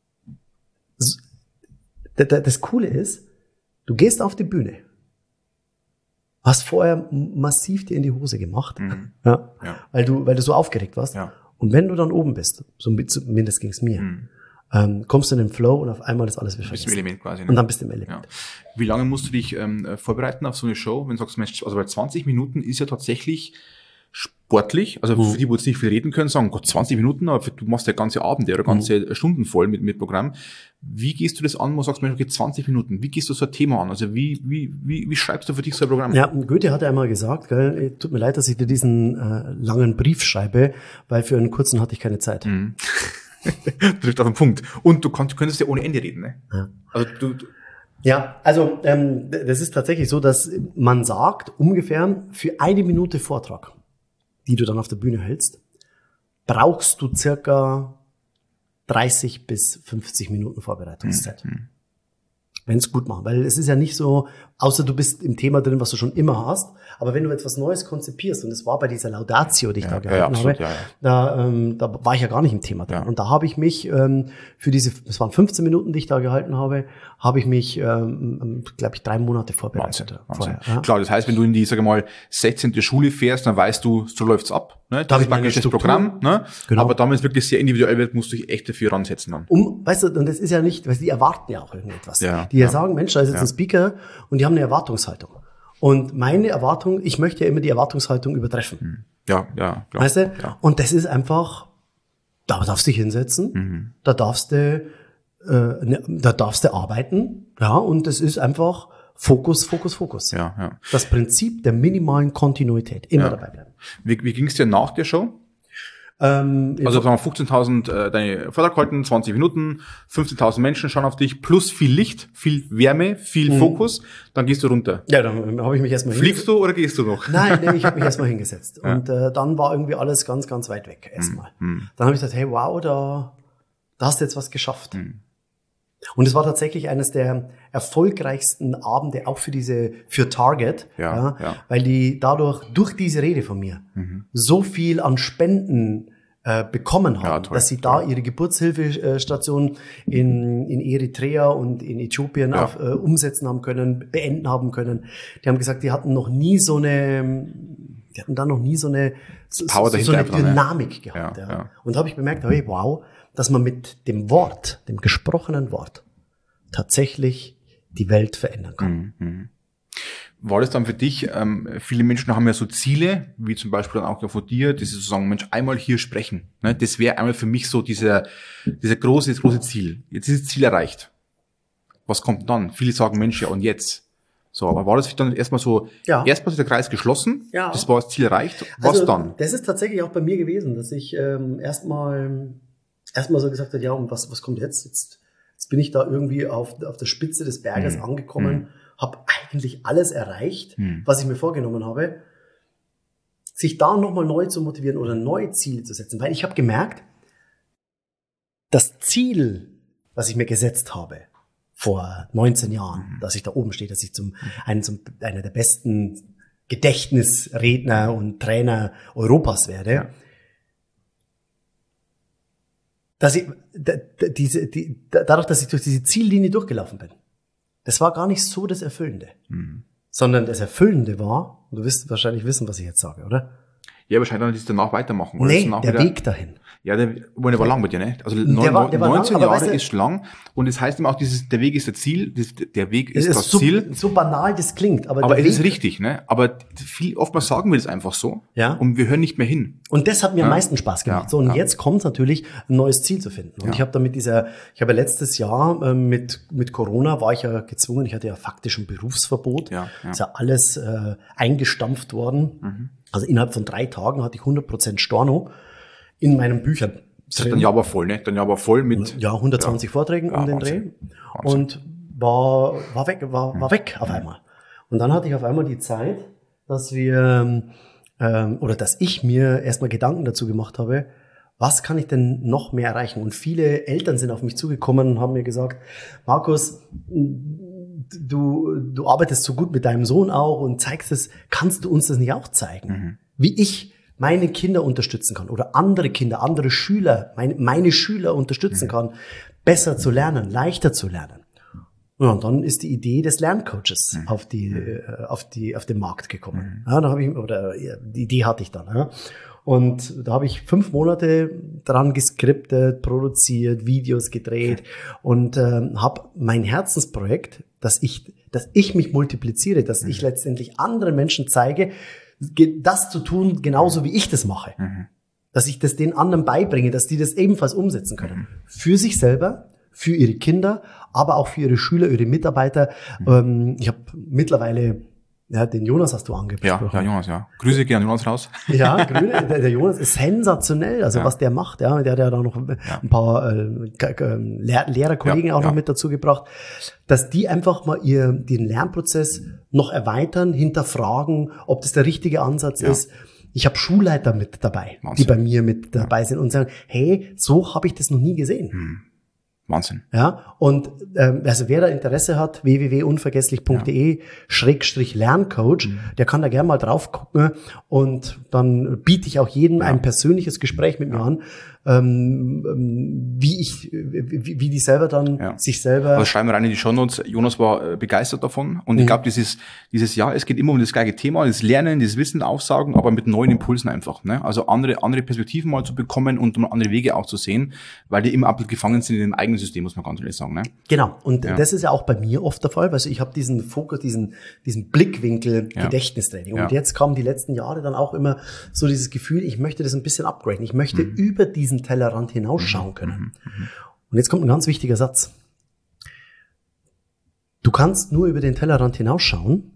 das Coole ist, du gehst auf die Bühne, hast vorher massiv dir in die Hose gemacht, mhm. ja, ja. weil du, weil du so aufgeregt warst. Ja. Und wenn du dann oben bist, so zumindest ging es mir, mhm. ähm, kommst du in den Flow und auf einmal ist alles wieder bist im Element quasi. Ne? Und dann bist du im Element. Ja. Wie lange musst du dich ähm, vorbereiten auf so eine Show, wenn du sagst, Mensch, also bei zwanzig Minuten ist ja tatsächlich sportlich, also für die, die jetzt nicht viel reden können, sagen, Gott, zwanzig Minuten, aber du machst ja ganze Abende oder ganze mhm. Stunden voll mit, mit Programm. Wie gehst du das an, wo du sagst, Mensch, okay, zwanzig Minuten, wie gehst du so ein Thema an? Also wie, wie, wie, wie schreibst du für dich so ein Programm? Ja, Goethe hatte einmal gesagt, gell, tut mir leid, dass ich dir diesen äh, langen Brief schreibe, weil für einen kurzen hatte ich keine Zeit. Mhm. Trifft auf den Punkt. Und du kannst, könntest ja ohne Ende reden, ne? Ja. Also du, du Ja, also ähm, das ist tatsächlich so, dass man sagt, ungefähr für eine Minute Vortrag, die du dann auf der Bühne hältst, brauchst du circa dreißig bis fünfzig Minuten Vorbereitungszeit. Mhm. Wenn es gut machen, weil es ist ja nicht so, außer du bist im Thema drin, was du schon immer hast, aber wenn du jetzt was Neues konzipierst, und das war bei dieser Laudatio, die ich ja, da gehalten ja, absolut, habe, ja, ja. Da, ähm, da war ich ja gar nicht im Thema drin. Ja. Und da habe ich mich ähm, für diese, das waren fünfzehn Minuten, die ich da gehalten habe, habe ich mich, ähm, glaube ich, drei Monate vorbereitet. Wahnsinn, Wahnsinn. Vorher, ja. Klar, das heißt, wenn du in die, sag ich mal, sechzehnte Schule fährst, dann weißt du, so läuft's ab. Ne? Das ist praktisch das Programm. Ne? Genau. Aber damit es wirklich sehr individuell wird, musst du dich echt dafür ransetzen dann. Um, weißt du, und das ist ja nicht, weil die erwarten ja auch irgendetwas. Ja, die ja, ja. sagen, Mensch, da ist jetzt Ja. ein Speaker und die haben eine Erwartungshaltung. Und meine Erwartung, ich möchte ja immer die Erwartungshaltung übertreffen. Ja, ja, klar. Weißt du? Ja. Und das ist einfach, da darfst du dich hinsetzen, Mhm. da darfst du, äh, ne, da darfst du arbeiten, ja, und das ist einfach Fokus, Fokus, Fokus. Ja, ja. Das Prinzip der minimalen Kontinuität, immer Ja. dabei bleiben. Wie, wie ging's dir nach der Show? Ähm, Also sagen wir fünfzehntausend äh, deine Vortrag halten, zwanzig Minuten, fünfzehntausend Menschen schauen auf dich, plus viel Licht, viel Wärme, viel Mhm. Fokus, dann gehst du runter. ja, dann habe ich mich erstmal Fliegst du oder gehst du noch? Nein, nee, ich habe mich erstmal hingesetzt. Ja. Und äh, dann war irgendwie alles ganz, ganz weit weg erstmal. Mhm. Dann habe ich gesagt, hey, wow, da, da hast du jetzt was geschafft. Mhm. Und es war tatsächlich eines der erfolgreichsten Abende auch für diese, für Target, Ja, ja. weil die dadurch, durch diese Rede von mir, Mhm. so viel an Spenden äh, bekommen haben, Ja, toll, dass sie da toll. ihre Geburtshilfestation in, in Eritrea und in Äthiopien Ja. auf, äh, umsetzen haben können, beenden haben können. Die haben gesagt, die hatten noch nie so eine, die hatten da noch nie so eine, so, Power so, so dahinter eine einfach, ne? Dynamik gehabt. Ja, Ja, ja. Und da habe ich bemerkt, hey, wow, dass man mit dem Wort, dem gesprochenen Wort, tatsächlich die Welt verändern kann. Mhm. War das dann für dich, ähm, viele Menschen haben ja so Ziele, wie zum Beispiel dann auch von dir, das ist so sagen, Mensch, einmal hier sprechen. Ne? Das wäre einmal für mich so dieser, dieser große, das große Ziel. Jetzt ist das Ziel erreicht. Was kommt dann? Viele sagen, Mensch, ja und jetzt? So, aber war das dann erstmal so, Ja. erstmal ist der Kreis geschlossen, Ja. das war das Ziel erreicht, was Also, dann? Das ist tatsächlich auch bei mir gewesen, dass ich ähm, erstmal erstmal so gesagt habe, ja, und was, was kommt jetzt? jetzt? Jetzt bin ich da irgendwie auf, auf der Spitze des Berges Mhm. angekommen, Mhm. habe eigentlich alles erreicht, Mhm. was ich mir vorgenommen habe. Sich da nochmal neu zu motivieren oder neue Ziele zu setzen, weil ich habe gemerkt, das Ziel, was ich mir gesetzt habe, vor neunzehn Jahren, Mhm. dass ich da oben stehe, dass ich zum, einen, zum einer der besten Gedächtnisredner und Trainer Europas werde, Ja. dass ich, da, da, diese, die, da, dadurch, dass ich durch diese Ziellinie durchgelaufen bin, das war gar nicht so das Erfüllende, Mhm. sondern das Erfüllende war, du wirst wahrscheinlich wissen, was ich jetzt sage, oder? Ja, wahrscheinlich dann das danach weitermachen. Oder Nee, danach der wieder, Weg dahin. Ja, der, wo der war lang bei dir, ne? Also Der neun, war- der war lang, neunzehn aber Jahre weißt du- ist lang und es heißt immer auch, dieses, der Weg ist das Ziel, das, der Weg Es ist das so, Ziel. so banal das klingt, aber, Aber der es ist Weg, richtig, ne? Aber viel, oftmals sagen wir das einfach so. Ja. Und wir hören nicht mehr hin. Und das hat mir Ja. am meisten Spaß gemacht. Ja, So, und ja. jetzt kommt natürlich ein neues Ziel zu finden. Und Ja. ich habe da mit dieser, ich habe ja letztes Jahr äh, mit mit Corona war ich ja gezwungen, ich hatte ja faktisch ein Berufsverbot. Ja, ja. Ist ja alles äh, eingestampft worden. Mhm. Also innerhalb von drei Tagen hatte ich hundert Prozent Storno in meinen Büchern. Dein Jahr war voll, ne? Dein Jahr war voll mit. Ja, hundertzwanzig Vorträgen Ja, um den Wahnsinn. Dreh. Wahnsinn. Und war, war weg, war, war weg auf einmal. Und dann hatte ich auf einmal die Zeit, dass wir, ähm, oder dass ich mir erstmal Gedanken dazu gemacht habe, was kann ich denn noch mehr erreichen? Und viele Eltern sind auf mich zugekommen und haben mir gesagt, Markus, du, du arbeitest so gut mit deinem Sohn auch und zeigst es, kannst du uns das nicht auch zeigen? Mhm. Wie ich meine Kinder unterstützen kann oder andere Kinder, andere Schüler, meine, meine Schüler unterstützen Mhm. kann, besser zu lernen, leichter zu lernen. Ja, und dann ist die Idee des Lerncoaches Mhm. auf die, äh, auf die, auf den Markt gekommen. Ja, da habe ich, oder ja, die Idee hatte ich dann. Ja. Und da habe ich fünf Monate dran geskriptet, produziert, Videos gedreht und ähm, habe mein Herzensprojekt, dass ich, dass ich mich multipliziere, dass ich letztendlich anderen Menschen zeige, ge- das zu tun, genauso wie ich das mache. Mhm. Dass ich das den anderen beibringe, dass die das ebenfalls umsetzen können. Für sich selber, für ihre Kinder, aber auch für ihre Schüler, ihre Mitarbeiter. Ähm, ich habe mittlerweile Ja, den Jonas hast du angesprochen. Ja, ja, Jonas, ja. Grüße gerne Jonas raus. Ja, Grüne, der, der Jonas ist sensationell, also ja. was der macht, ja, der hat ja da noch ja. ein paar äh, Lehr Lehrerkollegen ja, auch noch ja. mit dazu gebracht, dass die einfach mal ihr den Lernprozess noch erweitern, hinterfragen, ob das der richtige Ansatz ja. ist. Ich habe Schulleiter mit dabei, Wahnsinn. Die bei mir mit dabei ja. sind und sagen, hey, so habe ich das noch nie gesehen. Hm. Wahnsinn. Ja, und ähm, also wer da Interesse hat, w w w punkt unvergesslich punkt d e ja. Schrägstrich Lerncoach, mhm. der kann da gerne mal drauf gucken und dann biete ich auch jedem ja. ein persönliches Gespräch mit ja. mir an, ähm, wie ich, wie, wie die selber dann ja. sich selber... Also schreiben wir rein in die Shownotes, Jonas war äh, begeistert davon und mhm. ich glaube, dieses, dieses Jahr, es geht immer um das gleiche Thema, das Lernen, das Wissen aufsaugen, aber mit neuen Impulsen einfach, ne? Also andere, andere Perspektiven mal zu bekommen und andere Wege auch zu sehen, weil die immer absolut gefangen sind in dem eigenen System, muss man ganz ehrlich sagen, ne? Genau. Und ja. das ist ja auch bei mir oft der Fall, weil ich habe diesen Fokus, diesen, diesen Blickwinkel ja. Gedächtnistraining. Und ja. jetzt kamen die letzten Jahre dann auch immer so dieses Gefühl, ich möchte das ein bisschen upgraden. Ich möchte mhm. über diesen Tellerrand hinausschauen können. Mhm. Und jetzt kommt ein ganz wichtiger Satz. Du kannst nur über den Tellerrand hinausschauen,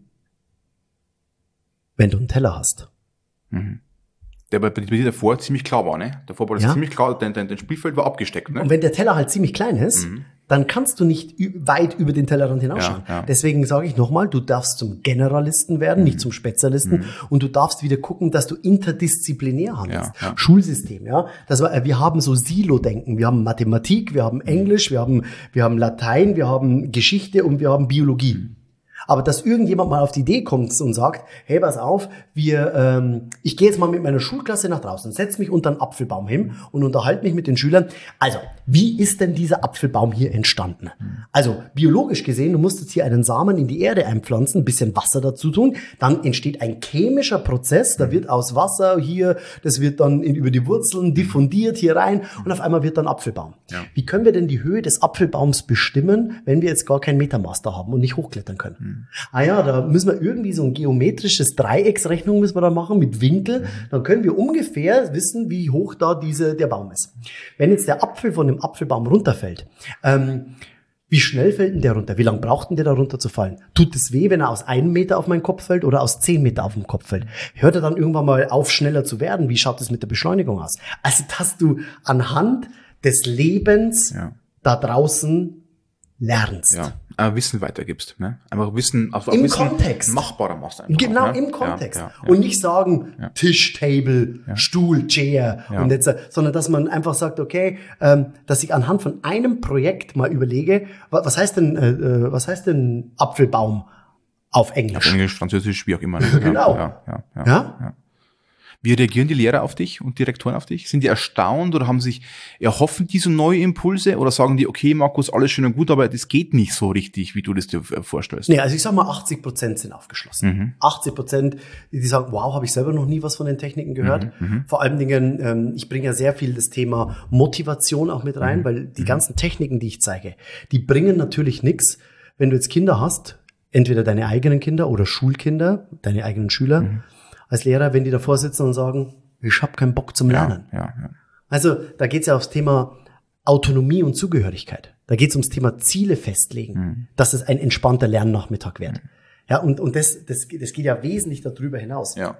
wenn du einen Teller hast. Mhm. Der bei dir davor ziemlich klar war, ne? Davor war das ja. ziemlich klar, dein, dein, dein Spielfeld war abgesteckt, ne? Und wenn der Teller halt ziemlich klein ist, mhm. dann kannst du nicht weit über den Tellerrand hinausschauen. Ja, ja. Deswegen sage ich nochmal, du darfst zum Generalisten werden, mhm. nicht zum Spezialisten. Mhm. Und du darfst wieder gucken, dass du interdisziplinär handelst. Ja, ja. Schulsystem, ja. Das war, wir haben so Silo-Denken. Wir haben Mathematik, wir haben Englisch, wir haben, wir haben Latein, wir haben Geschichte und wir haben Biologie. Mhm. Aber dass irgendjemand mal auf die Idee kommt und sagt, hey, pass auf, wir, ähm, ich gehe jetzt mal mit meiner Schulklasse nach draußen, setze mich unter einen Apfelbaum hin und unterhalte mich mit den Schülern. Also, wie ist denn dieser Apfelbaum hier entstanden? Also, biologisch gesehen, du musst jetzt hier einen Samen in die Erde einpflanzen, ein bisschen Wasser dazu tun, dann entsteht ein chemischer Prozess, da wird aus Wasser hier, das wird dann in, über die Wurzeln diffundiert hier rein und auf einmal wird dann Apfelbaum. Ja. Wie können wir denn die Höhe des Apfelbaums bestimmen, wenn wir jetzt gar kein Metamaster haben und nicht hochklettern können? Mhm. Ah ja, da müssen wir irgendwie so ein geometrisches Dreiecksrechnung müssen wir da machen mit Winkel. Dann können wir ungefähr wissen, wie hoch da diese, der Baum ist. Wenn jetzt der Apfel von dem Apfelbaum runterfällt, ähm, wie schnell fällt denn der runter? Wie lange braucht denn der da runter zu fallen? Tut es weh, wenn er aus einem Meter auf meinen Kopf fällt oder aus zehn Meter auf den Kopf fällt? Hört er dann irgendwann mal auf, schneller zu werden? Wie schaut es mit der Beschleunigung aus? Also, dass du anhand des Lebens ja. da draußen lernst. Ja, aber Wissen weitergibst, ne? Einfach Wissen, also im Wissen Kontext. machbarer machst du einfach. Genau, auch, ne? im Kontext. Ja, ja, ja. Und nicht sagen, ja. Tisch, Table, ja. Stuhl, Chair ja. und jetzt, sondern dass man einfach sagt, okay, ähm, dass ich anhand von einem Projekt mal überlege, was, was heißt denn, äh, was heißt denn Apfelbaum auf Englisch? Auf Englisch, Französisch, wie auch immer. Ne? Genau. Ja, ja, ja, ja? ja. Wie reagieren die Lehrer auf dich und Direktoren auf dich? Sind die erstaunt oder haben sich, erhoffen die so neue Impulse oder sagen die, okay, Markus, alles schön und gut, aber das geht nicht so richtig, wie du das dir vorstellst? Nee, also ich sag mal, achtzig Prozent sind aufgeschlossen. Mhm. achtzig Prozent, die sagen, wow, habe ich selber noch nie was von den Techniken gehört. Mhm. Vor allen Dingen, ähm, ich bringe ja sehr viel das Thema Motivation auch mit rein, mhm. weil die mhm. ganzen Techniken, die ich zeige, die bringen natürlich nichts, wenn du jetzt Kinder hast, entweder deine eigenen Kinder oder Schulkinder, deine eigenen Schüler, mhm. als Lehrer, wenn die davor sitzen und sagen, ich habe keinen Bock zum Lernen. Ja, ja, ja. Also da geht es ja aufs Thema Autonomie und Zugehörigkeit. Da geht es ums Thema Ziele festlegen, mhm. dass es ein entspannter Lernnachmittag wird. Mhm. Ja, und, und das, das, das geht ja wesentlich darüber hinaus. Ja.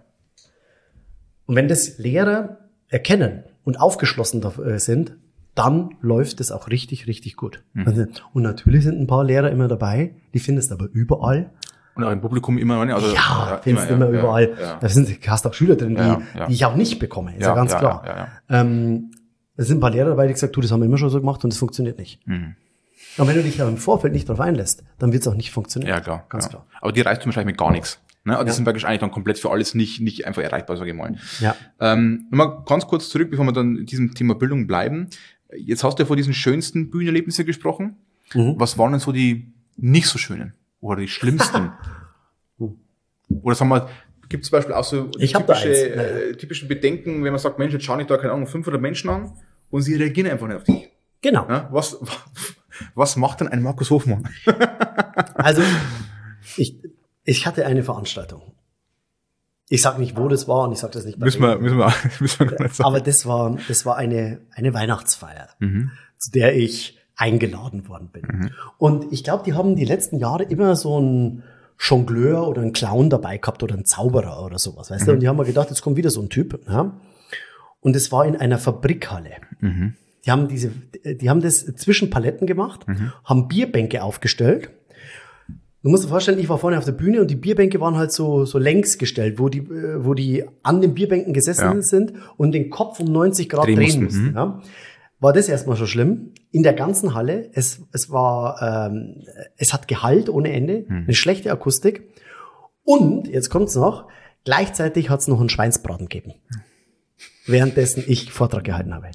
Und wenn das Lehrer erkennen und aufgeschlossen sind, dann läuft es auch richtig, richtig gut. Mhm. Und natürlich sind ein paar Lehrer immer dabei, die findest du aber überall. Und auch im Publikum immer, ne? Also, ja, ja findest du immer, immer ja, überall. Ja. Da sind, hast auch Schüler drin, die, ja, ja. die ich auch nicht bekomme, ist ja, ja ganz ja, klar. Ja, ja, ja. Ähm, es sind ein paar Lehrer dabei, die gesagt, du, das haben wir immer schon so gemacht und das funktioniert nicht. Mhm. Und wenn du dich da im Vorfeld nicht drauf einlässt, dann wird es auch nicht funktionieren. Ja, klar. Ganz ja. klar. Aber die reißt du wahrscheinlich mit gar nichts. Ne? Also ja. Die sind praktisch eigentlich dann komplett für alles nicht, nicht einfach erreichbar, sage ich mal. Ja. Ähm, nochmal ganz kurz zurück, bevor wir dann in diesem Thema Bildung bleiben. Jetzt hast du ja vor diesen schönsten Bühnenerlebnissen gesprochen. Mhm. Was waren denn so die nicht so schönen oder die schlimmsten? Oder sagen wir, gibt es zum Beispiel auch so ich typische, äh, typische Bedenken, wenn man sagt, Mensch, jetzt schaue ich da, keine Ahnung, fünfhundert Menschen an und sie reagieren einfach nicht auf dich. Genau. Ja, was, was macht denn ein Markus Hofmann? Also, ich, ich hatte eine Veranstaltung. Ich sage nicht, wo das war und ich sage das nicht bei müssen wir, müssen wir, müssen wir gar nicht sagen. Aber das war, das war eine, eine Weihnachtsfeier, mhm. zu der ich eingeladen worden bin. Mhm. Und ich glaube, die haben die letzten Jahre immer so ein Jongleur oder einen Clown dabei gehabt oder einen Zauberer oder sowas, weißt mhm. du? Und die haben mir gedacht, jetzt kommt wieder so ein Typ. Ja? Und es war in einer Fabrikhalle. Mhm. Die haben diese, die haben das zwischen Paletten gemacht, mhm. haben Bierbänke aufgestellt. Du musst dir vorstellen, ich war vorne auf der Bühne und die Bierbänke waren halt so, so längs gestellt, wo die, wo die an den Bierbänken gesessen ja. sind und den Kopf um neunzig Grad drehen, drehen mussten. Mhm. Ja. War das erstmal schon schlimm. In der ganzen Halle, es, es war, ähm, es hat Gehalt ohne Ende, mhm. eine schlechte Akustik. Und, jetzt kommt's noch, gleichzeitig hat's noch einen Schweinsbraten gegeben. Währenddessen ich Vortrag gehalten habe.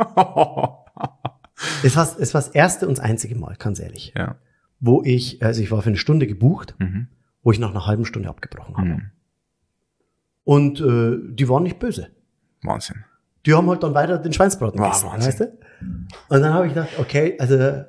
es, war, es war das erste und das einzige Mal, ganz ehrlich. Ja. Wo ich, also ich war für eine Stunde gebucht, mhm. wo ich nach einer halben Stunde abgebrochen habe. Mhm. Und äh, die waren nicht böse. Wahnsinn. Die haben halt dann weiter den Schweinsbraten gegessen, wow, weißt du? Und dann habe ich gedacht, okay, also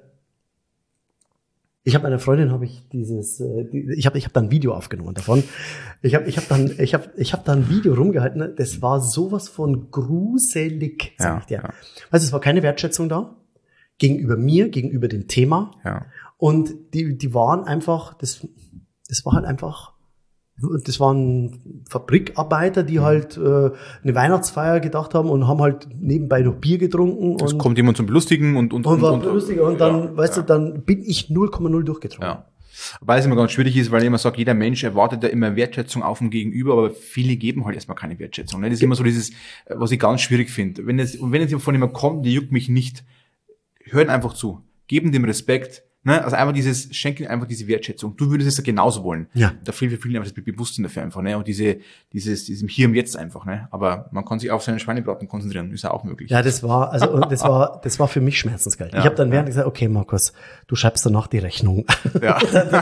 ich habe meiner Freundin habe ich dieses, äh, die, ich habe ich habe dann ein Video aufgenommen davon. Ich habe ich habe dann ich habe ich habe dann ein Video rumgehalten. Das war sowas von gruselig, sag ja, ich dir. Ja. Also es war keine Wertschätzung da gegenüber mir, gegenüber dem Thema. Ja. Und die, die waren einfach, das, das war halt einfach, das waren Fabrikarbeiter, die halt äh, eine Weihnachtsfeier gedacht haben und haben halt nebenbei noch Bier getrunken. Es kommt jemand zum Belustigen und und und, war und, belustigen und dann, ja, weißt ja. du, dann bin ich null Komma null durchgetrunken. Ja. Weil es immer ganz schwierig ist, weil ich immer sage, jeder Mensch erwartet ja immer Wertschätzung auf dem Gegenüber, aber viele geben halt erstmal keine Wertschätzung. Ne? Das ist immer so dieses, was ich ganz schwierig finde. Wenn es, und wenn es von jemandem kommt, die juckt mich nicht, hören einfach zu, geben dem Respekt. Ne, also einfach dieses, schenken einfach diese Wertschätzung. Du würdest es ja genauso wollen. Ja. Da fehlt für viele einfach das Bewusstsein dafür einfach, ne, und diese, dieses, diesem Hier und Jetzt einfach, ne. Aber man kann sich auf seinen Schweinebraten konzentrieren, ist ja auch möglich. Ja, das war, also, und das war, das war für mich schmerzensgeld. Ja, ich habe dann während ja. gesagt, okay, Markus, du schreibst danach die Rechnung. Ja.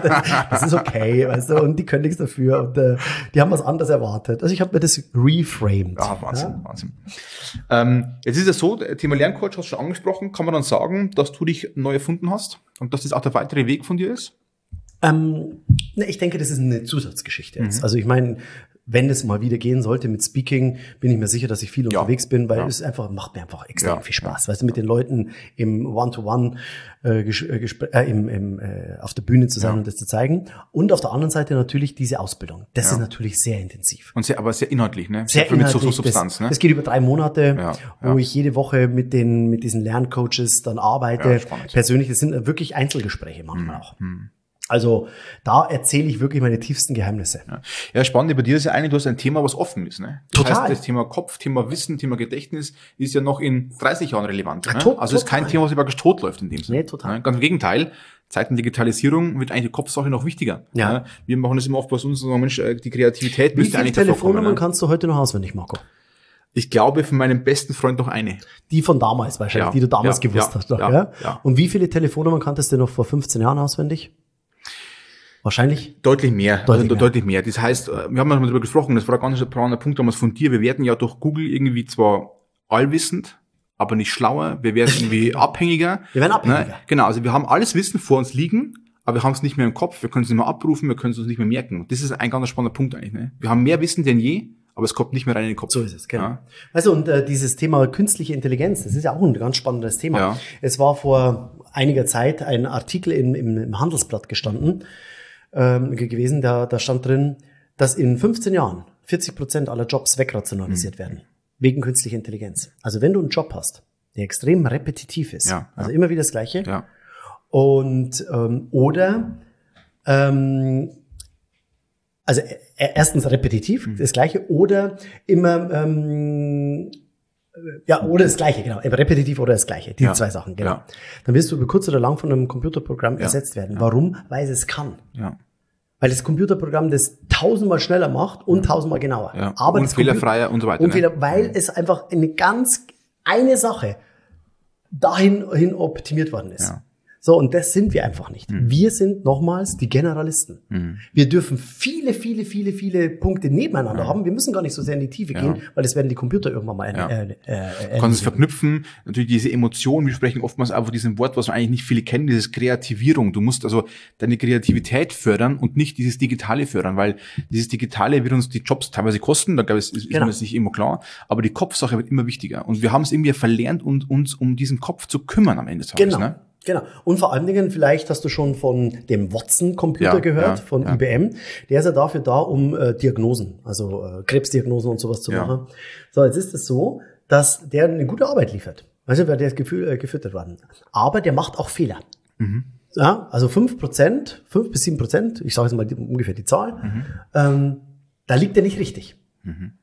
Das ist okay, weißt du, und die können nichts dafür, und, äh, die haben was anderes erwartet. Also ich habe mir das reframed. Ja, Wahnsinn, ja? Wahnsinn. Ähm, jetzt ist es so, Thema Lerncoach hast du schon angesprochen, kann man dann sagen, dass du dich neu erfunden hast? Und dass das auch der weitere Weg von dir ist? Ähm, ne, ich denke, das ist eine Zusatzgeschichte jetzt. Mhm. Also ich meine, wenn es mal wieder gehen sollte mit Speaking, bin ich mir sicher, dass ich viel ja. unterwegs bin, weil ja. es einfach macht mir einfach extrem ja. viel Spaß. Weißt du, mit den Leuten im One-to-One äh, äh, im, im, äh, auf der Bühne zu sein ja. und das zu zeigen. Und auf der anderen Seite natürlich diese Ausbildung. Das ja. ist natürlich sehr intensiv. Und sehr, aber sehr inhaltlich, ne? Sehr, sehr inhaltlich. Mit so Substanz, das, ne? Das geht über drei Monate, ja. Ja. wo ich jede Woche mit den mit diesen Lerncoaches dann arbeite. Ja, persönlich, das sind wirklich Einzelgespräche manchmal mhm. auch. Mhm. Also da erzähle ich wirklich meine tiefsten Geheimnisse. Ja, ja, spannend bei dir ist ja eigentlich, du hast ein Thema, was offen ist. Ne? Das total. heißt, das Thema Kopf, Thema Wissen, Thema Gedächtnis ist ja noch in dreißig Jahren relevant. Ja, ne? to- also es ist kein Thema, was praktisch tot läuft in dem Sinne. Nee, total. Ne? Ganz im Gegenteil. Zeiten Digitalisierung wird eigentlich die Kopfsache noch wichtiger. Ja. Ne? Wir machen das immer oft bei uns, so, Mensch, die Kreativität müsste eigentlich davor kommen. Wie viele Telefonnummern ne? kannst du heute noch auswendig, Marco? Ich glaube, von meinem besten Freund noch eine. Die von damals wahrscheinlich, ja, die du damals ja, gewusst ja, hast. Doch, ja, ja? Ja. Und wie viele Telefonnummern kanntest du noch vor fünfzehn Jahren auswendig? Wahrscheinlich? Deutlich mehr. Deutlich, also, mehr. deutlich mehr. Das heißt, wir haben mal darüber gesprochen, das war ein ganz spannender Punkt damals von dir. Wir werden ja durch Google irgendwie zwar allwissend, aber nicht schlauer. Wir werden irgendwie abhängiger. Wir werden abhängiger. Ne? Genau, also wir haben alles Wissen vor uns liegen, aber wir haben es nicht mehr im Kopf. Wir können es nicht mehr abrufen, wir können es uns nicht mehr merken. Das ist ein ganz spannender Punkt eigentlich. Ne? Wir haben mehr Wissen denn je, aber es kommt nicht mehr rein in den Kopf. So ist es, genau. Ja. Also und äh, dieses Thema künstliche Intelligenz, das ist ja auch ein ganz spannendes Thema. Ja. Es war vor einiger Zeit ein Artikel im, im, im Handelsblatt gestanden, ähm, gewesen, da, da stand drin, dass in fünfzehn Jahren vierzig Prozent aller Jobs wegrationalisiert mhm. werden, wegen künstlicher Intelligenz. Also wenn du einen Job hast, der extrem repetitiv ist, ja, also ja. immer wieder das Gleiche, ja. und ähm, oder ähm, also äh, erstens repetitiv, mhm. das Gleiche, oder immer ähm, ja, oder das Gleiche, genau. Repetitiv oder das Gleiche. Diese ja. zwei Sachen, genau. Ja. Dann wirst du über kurz oder lang von einem Computerprogramm ja. ersetzt werden. Ja. Warum? Weil es kann. Ja. Weil das Computerprogramm das tausendmal schneller macht und tausendmal genauer. Ja. Aber und fehlerfreier und so weiter. Und Fehler, weil ja. es einfach eine ganz, eine Sache dahin hin optimiert worden ist. Ja. So, und das sind wir einfach nicht. Mhm. Wir sind nochmals die Generalisten. Mhm. Wir dürfen viele, viele, viele, viele Punkte nebeneinander ja. haben. Wir müssen gar nicht so sehr in die Tiefe ja. gehen, weil das werden die Computer irgendwann mal... Ja. Äh, äh, du kannst es verknüpfen, natürlich diese Emotionen, wir sprechen oftmals einfach diesem Wort, was wir eigentlich nicht viele kennen, dieses Kreativierung. Du musst also deine Kreativität fördern und nicht dieses Digitale fördern, weil dieses Digitale wird uns die Jobs teilweise kosten, da glaube ich, ist, genau. ist mir das nicht immer klar, aber die Kopfsache wird immer wichtiger. Und wir haben es irgendwie verlernt, uns um diesen Kopf zu kümmern am Ende des Tages. Genau. Ne? Genau. Und vor allen Dingen, vielleicht hast du schon von dem Watson-Computer Ja, gehört, ja, von ja. I B M. Der ist ja dafür da, um äh, Diagnosen, also äh, Krebsdiagnosen und sowas zu Ja. machen. So, jetzt ist es so, dass der eine gute Arbeit liefert. Also, weil der ist gefühl, äh, gefüttert worden. Aber der macht auch Fehler. Mhm. Ja, also fünf Prozent, fünf bis sieben Prozent, ich sage jetzt mal die, ungefähr die Zahl, Mhm. ähm, da liegt er nicht richtig. Mhm.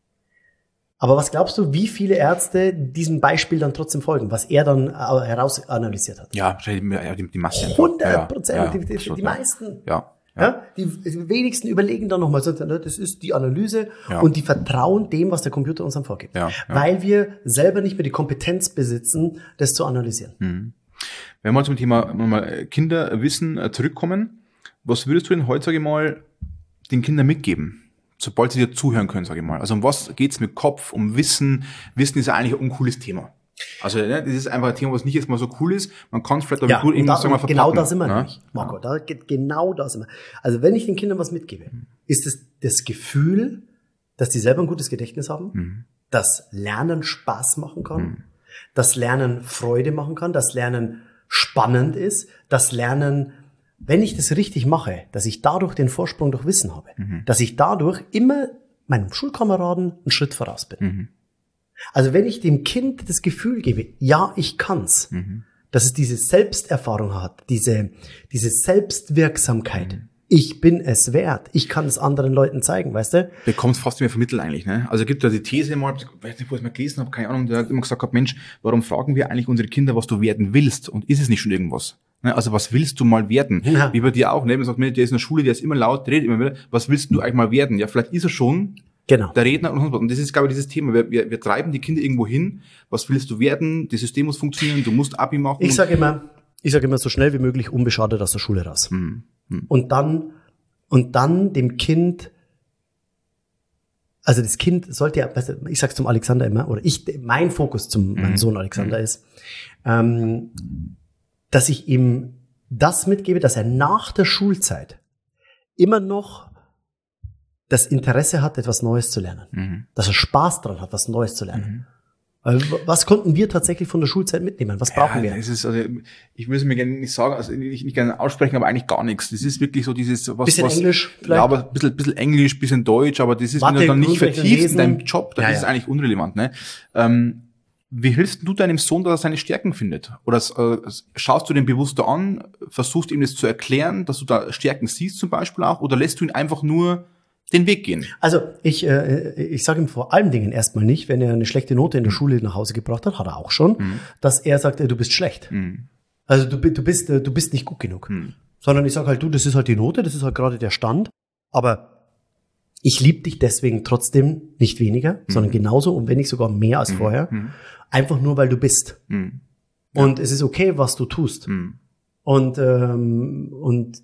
Aber was glaubst du, wie viele Ärzte diesem Beispiel dann trotzdem folgen, was er dann äh, herausanalysiert hat? Ja, wahrscheinlich ja, die, die Masse. einfach. hundert Prozent, Ja, ja, die, die, absolut, die ja. meisten. Ja. Ja. Ja, die, die wenigsten überlegen dann nochmal, das ist die Analyse Ja. und die vertrauen dem, was der Computer uns dann vorgibt. Ja, ja. Weil wir selber nicht mehr die Kompetenz besitzen, das zu analysieren. Mhm. Wenn wir zum Thema mal Kinderwissen äh, zurückkommen, was würdest du denn heute, sage ich mal, den Kindern mitgeben, sobald sie dir zuhören können, sage ich mal? Also um was geht's mit Kopf, um Wissen? Wissen ist ja eigentlich ein uncooles Thema. Also ne, das ist einfach ein Thema, was nicht jetzt mal so cool ist. Man kann es vielleicht Ja, aber gut und da, sagen wir, und genau verpacken, da sind wir ne? nämlich, Marco. Da geht genau da sind wir. Also wenn ich den Kindern was mitgebe, ist es das Gefühl, dass die selber ein gutes Gedächtnis haben, Mhm. dass Lernen Spaß machen kann, Mhm. dass Lernen Freude machen kann, dass Lernen spannend ist, dass Lernen, wenn ich das richtig mache, dass ich dadurch den Vorsprung durch Wissen habe, Mhm. dass ich dadurch immer meinem Schulkameraden einen Schritt voraus bin. Mhm. Also wenn ich dem Kind das Gefühl gebe, ja, ich kann's, Mhm. dass es diese Selbsterfahrung hat, diese, diese Selbstwirksamkeit. Mhm. Ich bin es wert. Ich kann es anderen Leuten zeigen, weißt du? Bekommt fast mehr vermittelt eigentlich, ne? Also es gibt da die These mal, ich weiß nicht, wo ich es mal gelesen habe, keine Ahnung, der hat immer gesagt gehabt, Mensch, warum fragen wir eigentlich unsere Kinder, was du werden willst? Und ist es nicht schon irgendwas? Ne? Also was willst du mal werden? Ja. Wie bei dir auch, ne? Man sagt, Mensch, der ist in der Schule, der ist immer laut, der redet immer wieder. Was willst du eigentlich mal werden? Ja, vielleicht ist er schon Genau. der Redner und sonst was. Und das ist, glaube ich, dieses Thema. Wir, wir, wir treiben die Kinder irgendwo hin. Was willst du werden? Das System muss funktionieren. Du musst Abi machen. Ich sage immer, ich sage immer so schnell wie möglich unbeschadet aus der Schule raus. Hm. Hm. Und dann, und dann dem Kind, also das Kind sollte ja, weißt du, ich sag's zum Alexander immer, oder ich, mein Fokus zum meinem Sohn Alexander ist, ähm, dass ich ihm das mitgebe, dass er nach der Schulzeit immer noch das Interesse hat, etwas Neues zu lernen. Mhm. Dass er Spaß dran hat, was Neues zu lernen. Weil, was konnten wir tatsächlich von der Schulzeit mitnehmen? Was brauchen ja, wir? das ist, also, ich will es mir gerne nicht sagen, also nicht, nicht gerne aussprechen, aber eigentlich gar nichts. Das ist wirklich so dieses, was, Bisschen was, Englisch vielleicht? Ja, aber ein bisschen, bisschen Englisch, bisschen Deutsch, aber das ist, Mathe, wenn du dann nicht Grundregeln vertiefst lesen. in deinem Job, dann Ja, ist es ja. eigentlich unrelevant, ne? Ähm, wie hilfst du deinem Sohn, dass er seine Stärken findet? Oder äh, schaust du den bewusster an, versuchst ihm das zu erklären, dass du da Stärken siehst zum Beispiel auch, oder lässt du ihn einfach nur den Weg gehen? Also ich, äh, ich sage ihm vor allen Dingen erstmal nicht, wenn er eine schlechte Note in der Schule nach Hause gebracht hat, hat er auch schon, Mhm. dass er sagt, äh, du bist schlecht. Mhm. Also du, bi- du bist äh, du bist nicht gut genug. Mhm. Sondern ich sage halt, du, das ist halt die Note, das ist halt gerade der Stand, aber ich liebe dich deswegen trotzdem nicht weniger, sondern genauso und wenn nicht sogar mehr als vorher, Mhm. einfach nur, weil du bist. Mhm. Und es ist okay, was du tust. Mhm. Und, ähm, und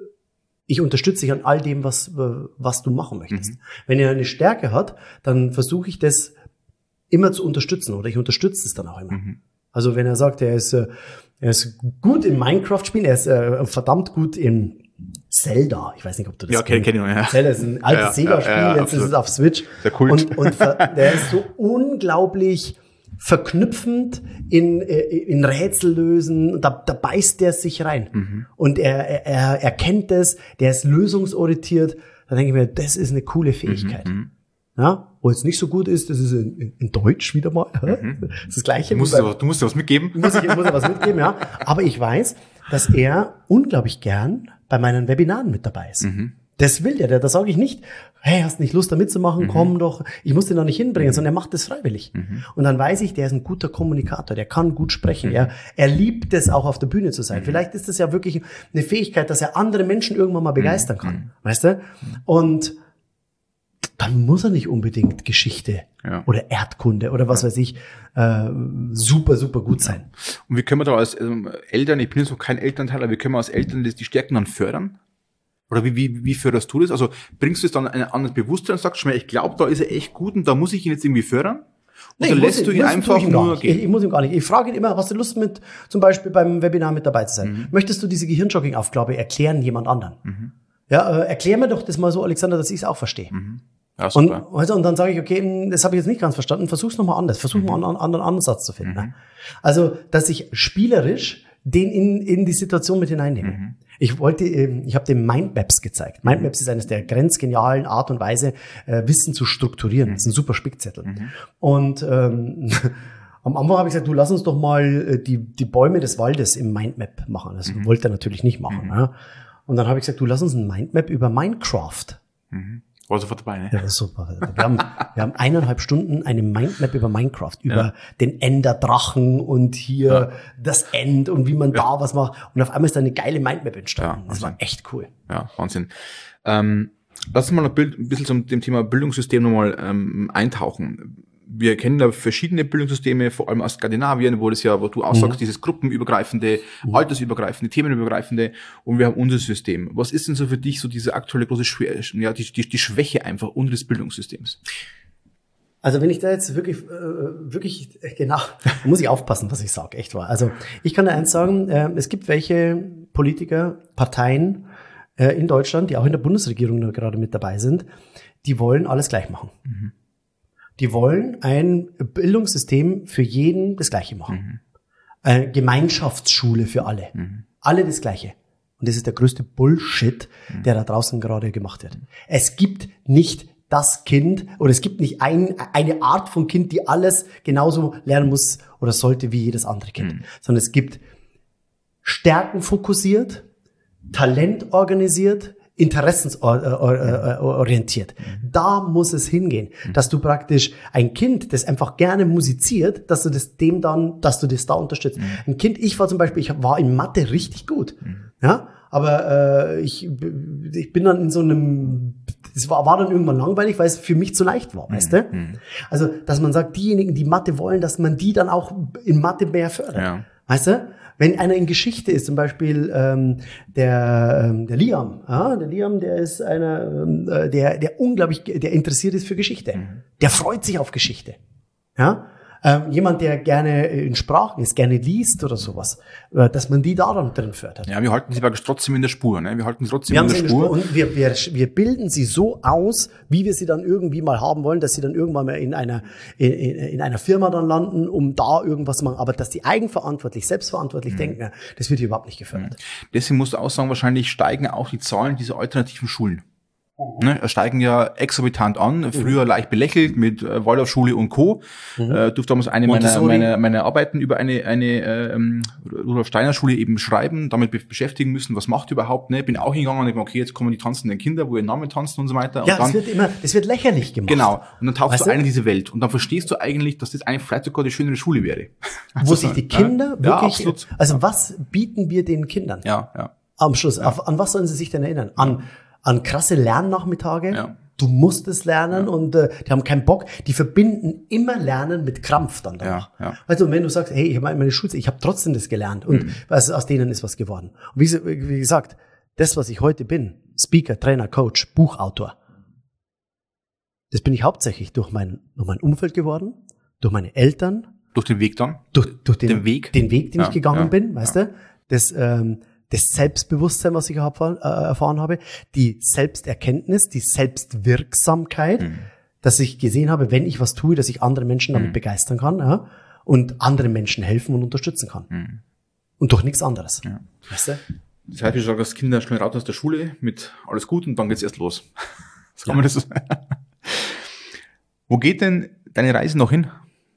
ich unterstütze dich an all dem, was, äh, was du machen möchtest. Wenn er eine Stärke hat, dann versuche ich das immer zu unterstützen oder ich unterstütze es dann auch immer. Mhm. Also wenn er sagt, er ist, äh, er ist gut im Minecraft-Spielen, er ist äh, verdammt gut in Zelda. Ich weiß nicht, ob du das Ja, kenn- kenn ich noch, ja. Zelda ist ein altes Ja, ja, Sega-Spiel, ja, ja, jetzt ist absolut. es auf Switch. Der Kult. Und, und ver- der ist so unglaublich verknüpfend in, äh, in Rätsel lösen, da, da beißt der sich rein. Mhm. Und er, er, er erkennt es, der ist lösungsorientiert. Da denke ich mir, das ist eine coole Fähigkeit. Mhm. Ja, wo jetzt nicht so gut ist, das ist in, in Deutsch wieder mal. Das ist das Gleiche. Du musst, wie dir beim- was- du musst dir was mitgeben. muss ich, muss ich was mitgeben, ja. Aber ich weiß, dass er unglaublich gern bei meinen Webinaren mit dabei ist. Mhm. Das will der, da, da sage ich nicht, hey, hast nicht Lust da mitzumachen, komm doch, ich muss den noch nicht hinbringen, sondern er macht das freiwillig. Und dann weiß ich, der ist ein guter Kommunikator, der kann gut sprechen, er, er liebt es auch auf der Bühne zu sein. Vielleicht ist das ja wirklich eine Fähigkeit, dass er andere Menschen irgendwann mal begeistern kann, weißt du? Und dann muss er nicht unbedingt Geschichte Ja. oder Erdkunde oder was weiß ich äh, super, super gut sein. Und wie können wir da als ähm, Eltern, ich bin jetzt noch kein Elternteil, aber wie können wir als Eltern das, die Stärken dann fördern? Oder wie, wie, wie förderst du das? Also bringst du es dann in ein anderes Bewusstsein und sagst, schau mal, ich glaube, da ist er echt gut und da muss ich ihn jetzt irgendwie fördern? Oder Nee, lässt muss du ich- ihn muss- einfach tue ich ihm gar nur nicht. Ich, gehen? ich muss ihm gar nicht. Ich frage ihn immer, hast du Lust mit, zum Beispiel beim Webinar mit dabei zu sein? Mhm. Möchtest du diese Gehirnjogging-Aufgabe erklären jemand anderen? Ja, äh, erklär mir doch das mal so, Alexander, dass ich es auch verstehe. Ja, Und, super. also, und dann sage ich, okay, mh, das habe ich jetzt nicht ganz verstanden, versuch's nochmal anders, versuch mal einen anderen Ansatz zu finden. Ne? Also, dass ich spielerisch den in, in die Situation mit hineinnehmen. Mhm. Ich wollte, ich habe dem Mindmaps gezeigt. Mindmaps ist eines der grenzgenialen Art und Weise, äh, Wissen zu strukturieren. Mhm. Das ist ein super Spickzettel. Mhm. Und ähm, am Anfang habe ich gesagt, du lass uns doch mal die, die Bäume des Waldes im Mindmap machen. Das mhm. wollte er natürlich nicht machen. Mhm. Ja. Und dann habe ich gesagt, du lass uns ein Mindmap über Minecraft. Mhm. War sofort dabei, ne? Ja, das ist super. Wir haben, wir haben eineinhalb Stunden eine Mindmap über Minecraft, über ja. den Enderdrachen und hier ja. das End und wie man ja. da was macht. Und auf einmal ist da eine geile Mindmap entstanden. Ja, das war echt cool. Ja, Wahnsinn. Ähm, lass uns mal ein, Bild, ein bisschen zum dem Thema Bildungssystem nochmal ähm, eintauchen. Wir kennen da verschiedene Bildungssysteme, vor allem aus Skandinavien, wo das ja, wo du auch sagst, mhm. dieses gruppenübergreifende, mhm. altersübergreifende, themenübergreifende, und wir haben unser System. Was ist denn so für dich so diese aktuelle große Schwäche, ja, die, die, die Schwäche einfach unseres Bildungssystems? Also wenn ich da jetzt wirklich, äh, wirklich, genau, da muss ich aufpassen, was ich sage, echt wahr. Also ich kann da eins sagen, äh, es gibt welche Politiker, Parteien äh, in Deutschland, die auch in der Bundesregierung gerade mit dabei sind, die wollen alles gleich machen. Mhm. Die wollen ein Bildungssystem für jeden das Gleiche machen. Mhm. Eine Gemeinschaftsschule für alle. Mhm. Alle das Gleiche. Und das ist der größte Bullshit, mhm. der da draußen gerade gemacht wird. Es gibt nicht das Kind, oder es gibt nicht ein, eine Art von Kind, die alles genauso lernen muss oder sollte wie jedes andere Kind. Mhm. Sondern es gibt Stärken fokussiert, Talent organisiert, interessensorientiert. Da muss es hingehen, dass du praktisch ein Kind, das einfach gerne musiziert, dass du das dem dann, dass du das da unterstützt. Mhm. Ein Kind, ich war zum Beispiel, ich war in Mathe richtig gut, mhm. ja, aber äh, ich, ich bin dann in so einem, es war, war dann irgendwann langweilig, weil es für mich zu leicht war, mhm. weißt du? Mhm. Also, dass man sagt, diejenigen, die Mathe wollen, dass man die dann auch in Mathe mehr fördert, ja. weißt du? Wenn einer in Geschichte ist, zum Beispiel ähm, der ähm, der Liam, ja, der Liam, der ist einer, ähm, der der unglaublich, der interessiert ist für Geschichte, mhm. der freut sich auf Geschichte, ja. Ähm, jemand, der gerne in Sprachen ist, gerne liest oder sowas, äh, dass man die daran drin fördert. Ja, wir halten sie aber trotzdem in der Spur, ne? Wir halten sie trotzdem wir in der Spur. Spur. Und wir, wir, wir bilden sie so aus, wie wir sie dann irgendwie mal haben wollen, dass sie dann irgendwann mal in einer, in, in einer Firma dann landen, um da irgendwas zu machen. Aber dass die eigenverantwortlich, selbstverantwortlich mhm. denken, das wird hier überhaupt nicht gefördert. Mhm. Deswegen musst du auch sagen, wahrscheinlich steigen auch die Zahlen dieser alternativen Schulen. Ne, steigen ja exorbitant an, früher mhm. leicht belächelt mit äh, Waldorfschule und Co. Mhm. Äh, durfte damals eine meiner, meiner, meiner Arbeiten über eine, eine ähm, Rudolf Steiner Schule eben schreiben, damit be- beschäftigen müssen, was macht überhaupt, ne? Bin auch hingegangen und ich okay, jetzt kommen die tanzenden Kinder, wo ihr Name tanzen und so weiter. Ja, und dann, das wird immer, das wird lächerlich gemacht. Genau. Und dann tauchst weißt du ein in diese Welt und dann verstehst du eigentlich, dass das eigentlich vielleicht sogar die schönere Schule wäre. Wo sich die Kinder ja, wirklich, ja, absolut. Also was bieten wir den Kindern? Ja, ja. Am Schluss, ja. Auf, an was sollen sie sich denn erinnern? An an krasse Lernnachmittage. Ja. Du musst es lernen ja. und äh, die haben keinen Bock. Die verbinden immer Lernen mit Krampf dann danach. Ja, ja. Also wenn du sagst, hey, ich habe meine Schule, ich habe trotzdem das gelernt und mhm. was, aus denen ist was geworden. Und wie, wie gesagt, das, was ich heute bin, Speaker, Trainer, Coach, Buchautor, das bin ich hauptsächlich durch mein, durch mein Umfeld geworden, durch meine Eltern. Durch den Weg dann? Durch, durch den, den Weg? Den Weg, den ja, ich gegangen ja, bin, weißt ja. du? Das, ähm, das Selbstbewusstsein, was ich erfahren, äh, erfahren habe, die Selbsterkenntnis, die Selbstwirksamkeit, mhm. dass ich gesehen habe, wenn ich was tue, dass ich andere Menschen damit mhm. begeistern kann ja, und anderen Menschen helfen und unterstützen kann. Mhm. Und durch nichts anderes. Ja. Weißt du? Das heißt, wie gesagt, dass Kinder schnell raus aus der Schule mit alles gut und dann geht's erst los. So kann man das so Wo geht denn deine Reise noch hin?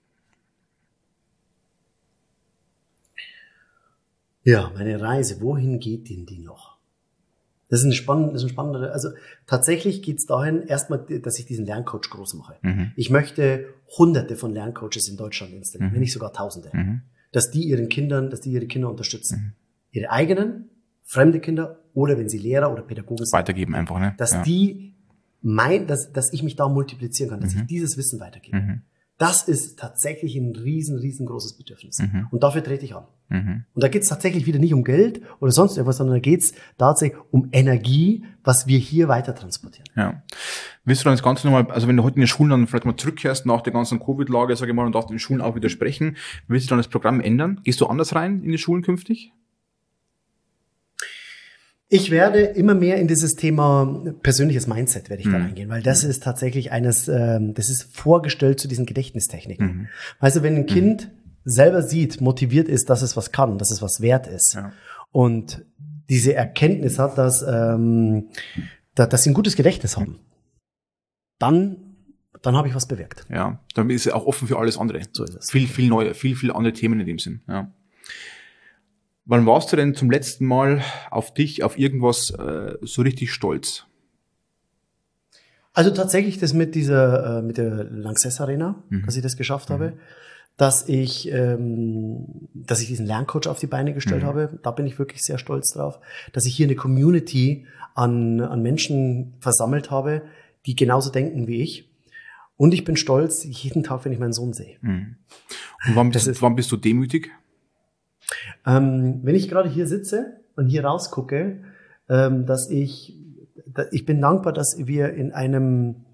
Ja, meine Reise, wohin geht denn die noch? Das ist eine spannende, das ist eine spannende, also tatsächlich geht's dahin, erstmal, dass ich diesen Lerncoach groß mache. Mhm. Ich möchte hunderte von Lerncoaches in Deutschland installieren, mhm. wenn nicht sogar tausende. Mhm. Dass die ihren Kindern, dass die ihre Kinder unterstützen. Mhm. Ihre eigenen, fremde Kinder oder wenn sie Lehrer oder Pädagogen sind. Weitergeben einfach, ne? Dass ja. die mein, dass, dass ich mich da multiplizieren kann, dass mhm. ich dieses Wissen weitergebe. Mhm. Das ist tatsächlich ein riesen, riesengroßes Bedürfnis. Mhm. Und dafür trete ich an. Mhm. Und da geht es tatsächlich wieder nicht um Geld oder sonst irgendwas, sondern da geht es tatsächlich um Energie, was wir hier weiter transportieren. Ja. Willst du dann das Ganze nochmal, also wenn du heute in den Schulen dann vielleicht mal zurückkehrst nach der ganzen Covid-Lage, sage ich mal, und darfst in den Schulen auch wieder sprechen, willst du dann das Programm ändern? Gehst du anders rein in die Schulen künftig? Ich werde immer mehr in dieses Thema persönliches Mindset werde ich da reingehen, weil das ist tatsächlich eines, ähm, das ist vorgestellt zu diesen Gedächtnistechniken. Mhm. Weißt du, wenn ein Kind selber sieht, motiviert ist, dass es was kann, dass es was wert ist. Ja. Und diese Erkenntnis hat, dass, ähm, da, dass sie ein gutes Gedächtnis haben. Dann, dann habe ich was bewirkt. Ja, dann ist er auch offen für alles andere. So ist es. Viel, viel neue, viel, viel andere Themen in dem Sinn. Ja. Wann warst du denn zum letzten Mal auf dich, auf irgendwas äh, so richtig stolz? Also tatsächlich das mit dieser, äh, mit der Lanxess Arena, mhm. dass ich das geschafft mhm. habe, dass ich, ähm, dass ich diesen Lerncoach auf die Beine gestellt mhm. habe. Da bin ich wirklich sehr stolz drauf, dass ich hier eine Community an, an Menschen versammelt habe, die genauso denken wie ich. Und ich bin stolz jeden Tag, wenn ich meinen Sohn sehe. Mhm. Und wann bist, ist, wann bist du demütig? Ähm, wenn ich gerade hier sitze und hier rausgucke, ähm, dass ich, da, ich bin dankbar, dass wir in einem,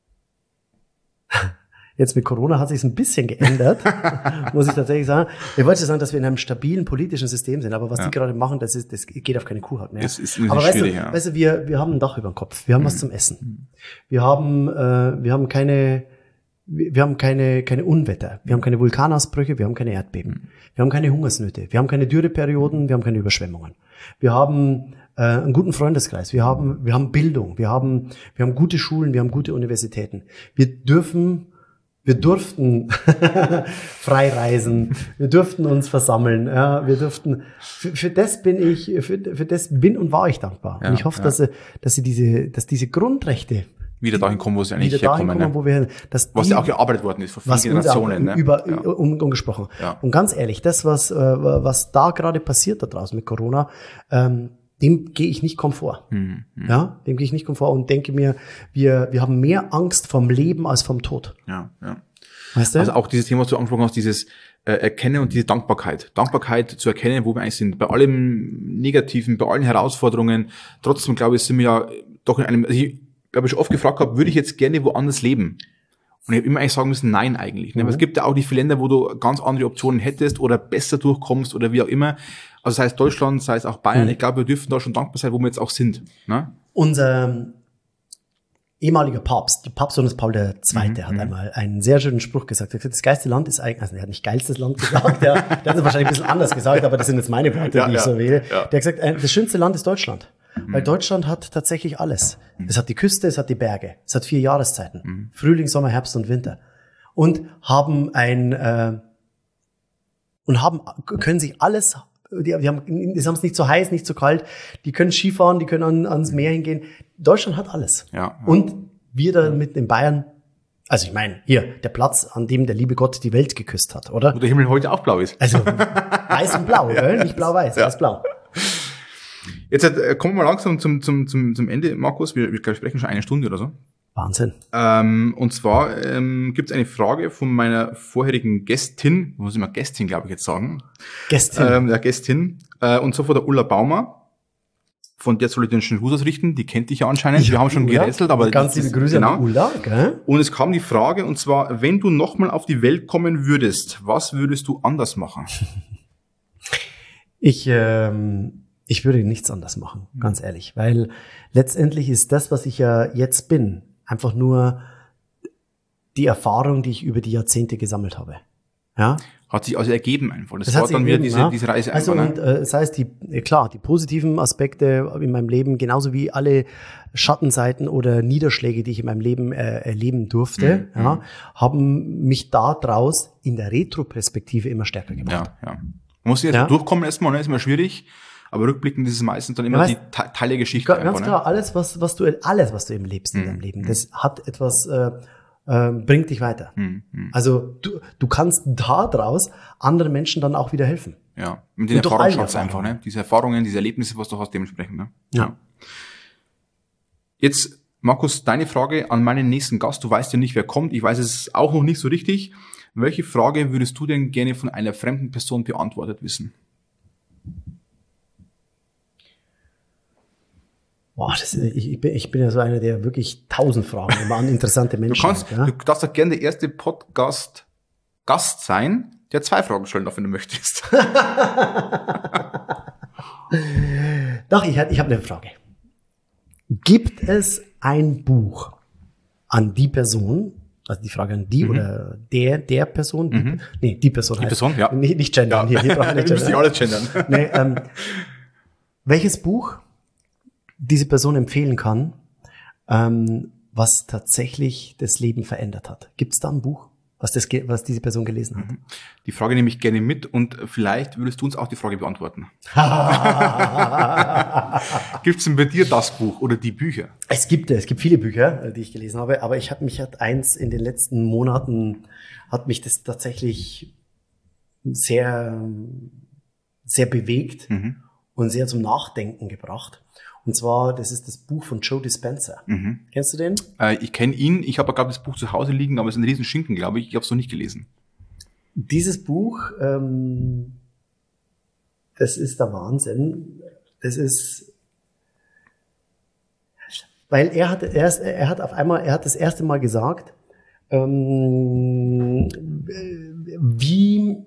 jetzt mit Corona hat sich ein bisschen geändert, muss ich tatsächlich sagen. Ich wollte sagen, dass wir in einem stabilen politischen System sind, aber was ja. die gerade machen, das ist, das geht auf keine Kuhhaut mehr. Es ist aber weißt du, ja. weißt du, wir, wir haben ein Dach über dem Kopf, wir haben mhm. was zum Essen, wir haben, äh, wir haben keine, wir haben keine, keine Unwetter, wir haben keine Vulkanausbrüche, wir haben keine Erdbeben, wir haben keine Hungersnöte, wir haben keine Dürreperioden, wir haben keine Überschwemmungen. Wir haben äh, einen guten Freundeskreis, wir haben, wir haben Bildung, wir haben, wir haben gute Schulen, wir haben gute Universitäten. Wir dürfen, wir durften frei reisen, wir durften uns versammeln, ja, wir durften, für, für das bin ich, für, für das bin und war ich dankbar. Ja, und ich hoffe, ja. dass, sie, dass sie diese, dass diese Grundrechte wieder dahin kommen, wo sie eigentlich wieder herkommen. Dahin kommen, wo wir, dass was die, ja auch gearbeitet worden ist vor vielen Generationen. Auch über, ne? ja. um, umgesprochen. Ja. Und ganz ehrlich, das, was, äh, was da gerade passiert da draußen mit Corona, ähm, dem gehe ich nicht komfort. Hm, hm. Ja, dem gehe ich nicht komfort und denke mir, wir, wir haben mehr Angst vom Leben als vom Tod. Ja, ja. Weißt du? Also auch dieses Thema, was du angesprochen hast, dieses äh, Erkennen und diese Dankbarkeit. Dankbarkeit zu erkennen, wo wir eigentlich sind. Bei allem Negativen, bei allen Herausforderungen. Trotzdem, glaube ich, sind wir ja doch in einem, also ich habe schon oft gefragt gehabt, würde ich jetzt gerne woanders leben? Und ich habe immer eigentlich sagen müssen, nein eigentlich. Ne? Mhm. Aber es gibt ja auch nicht viele Länder, wo du ganz andere Optionen hättest oder besser durchkommst oder wie auch immer. Also sei es Deutschland, sei es auch Bayern. Mhm. Ich glaube, wir dürfen da schon dankbar sein, wo wir jetzt auch sind. Ne? Unser ehemaliger Papst, der Papst Johannes Paul der Zweite, mhm. hat einmal einen sehr schönen Spruch gesagt. Er hat gesagt, das geilste Land ist eigentlich, also er hat nicht geilstes Land gesagt, der, der hat es wahrscheinlich ein bisschen anders gesagt, aber das sind jetzt meine Worte, ja, die ja, ich so wähle. Ja. Der hat gesagt, das schönste Land ist Deutschland. Mhm. Weil Deutschland hat tatsächlich alles. Mhm. Es hat die Küste, es hat die Berge, es hat vier Jahreszeiten. Mhm. Frühling, Sommer, Herbst und Winter. Und haben ein, äh, und haben, können sich alles, die, die haben, die haben es nicht so heiß, nicht so kalt, die können Skifahren, die können an, ans Meer hingehen. Deutschland hat alles. Ja, ja. Und wir da mit in Bayern, also ich meine, hier, der Platz, an dem der liebe Gott die Welt geküsst hat, oder? Wo der Himmel heute auch blau ist. Also, weiß und blau, ja. Nicht blau-weiß, ja. Weiß-blau. Jetzt äh, kommen wir mal langsam zum, zum, zum, zum Ende, Markus. Wir, wir glaub, sprechen schon eine Stunde oder so. Wahnsinn. Ähm, und zwar ähm, gibt es eine Frage von meiner vorherigen Gästin, muss ich mal Gästin, glaube ich, jetzt sagen. Gästin. Ähm, ja, Gästin. Äh, und zwar von der Ulla Baumer. Von der soll ich den schönen Gruß ausrichten. Die kennt dich ja anscheinend. Ja, wir haben schon Ulla. gerätselt, aber ganz liebe Grüße genau. an Ulla. Gell? Und es kam die Frage, und zwar, wenn du nochmal auf die Welt kommen würdest, was würdest du anders machen? Ich, ähm, ich würde nichts anders machen, ganz ehrlich, weil letztendlich ist das, was ich ja jetzt bin, einfach nur die Erfahrung, die ich über die Jahrzehnte gesammelt habe. Ja? Hat sich also ergeben einfach. Das, das war dann ergeben, wieder diese, ja. diese Reise also einfach. Und, ne? äh, das heißt, die, klar, die positiven Aspekte in meinem Leben, genauso wie alle Schattenseiten oder Niederschläge, die ich in meinem Leben äh, erleben durfte, mhm. ja, haben mich daraus in der Retroperspektive immer stärker gemacht. Ja, ja. Man muss sich jetzt ja. durchkommen erstmal, ne? Ist immer schwierig. Aber rückblickend ist es meistens dann immer ja, weißt, die Te Teil der Geschichte. Ganz einfach, klar, ne? alles, was, was du, alles, was du eben lebst in mhm. deinem Leben, das hat etwas, äh, äh, bringt dich weiter. Mhm. Also du, du kannst daraus anderen Menschen dann auch wieder helfen. Ja, mit den Erfahrungsschatz einfach, ne? Diese Erfahrungen, diese Erlebnisse, was du hast, dementsprechend, ne? Ja. ja. Jetzt, Markus, deine Frage an meinen nächsten Gast. Du weißt ja nicht, wer kommt. Ich weiß es auch noch nicht so richtig. Welche Frage würdest du denn gerne von einer fremden Person beantwortet wissen? Boah, das, ich, ich, bin, ich bin ja so einer, der wirklich tausend Fragen immer an interessante Menschen du kannst, hat. Ja? Du darfst doch gerne der erste Podcast-Gast sein, der zwei Fragen stellen darf, wenn du möchtest. Doch, ich, ich habe eine Frage. Gibt es ein Buch an die Person, Also die Frage an die Mhm. oder der, der Person. Die, Mhm. Nee, die Person Die heißt. Person, ja. Nicht, nicht gendern. Ja. Hier, hier brauchen wir nicht Müsst ihr gendern. alle gendern. Nee, ähm, welches Buch diese Person empfehlen kann, ähm, was tatsächlich das Leben verändert hat? Gibt es da ein Buch, was, das, ge- was diese Person gelesen hat? Die Frage nehme ich gerne mit und vielleicht würdest du uns auch die Frage beantworten. Gibt es denn bei dir das Buch oder die Bücher? Es gibt, es gibt viele Bücher, die ich gelesen habe, aber ich habe mich hat eins in den letzten Monaten hat mich das tatsächlich sehr, sehr bewegt Mhm. und sehr zum Nachdenken gebracht. Und zwar, das ist das Buch von Joe Dispenza. Mhm. Kennst du den? Äh, ich kenne ihn, ich habe gerade das Buch zu Hause liegen, aber es ist ein riesen Schinken, glaube ich. Ich habe es noch nicht gelesen. Dieses Buch, ähm, das ist der Wahnsinn. Das ist, weil er hat, er, ist, er hat auf einmal, er hat das erste Mal gesagt, ähm, wie,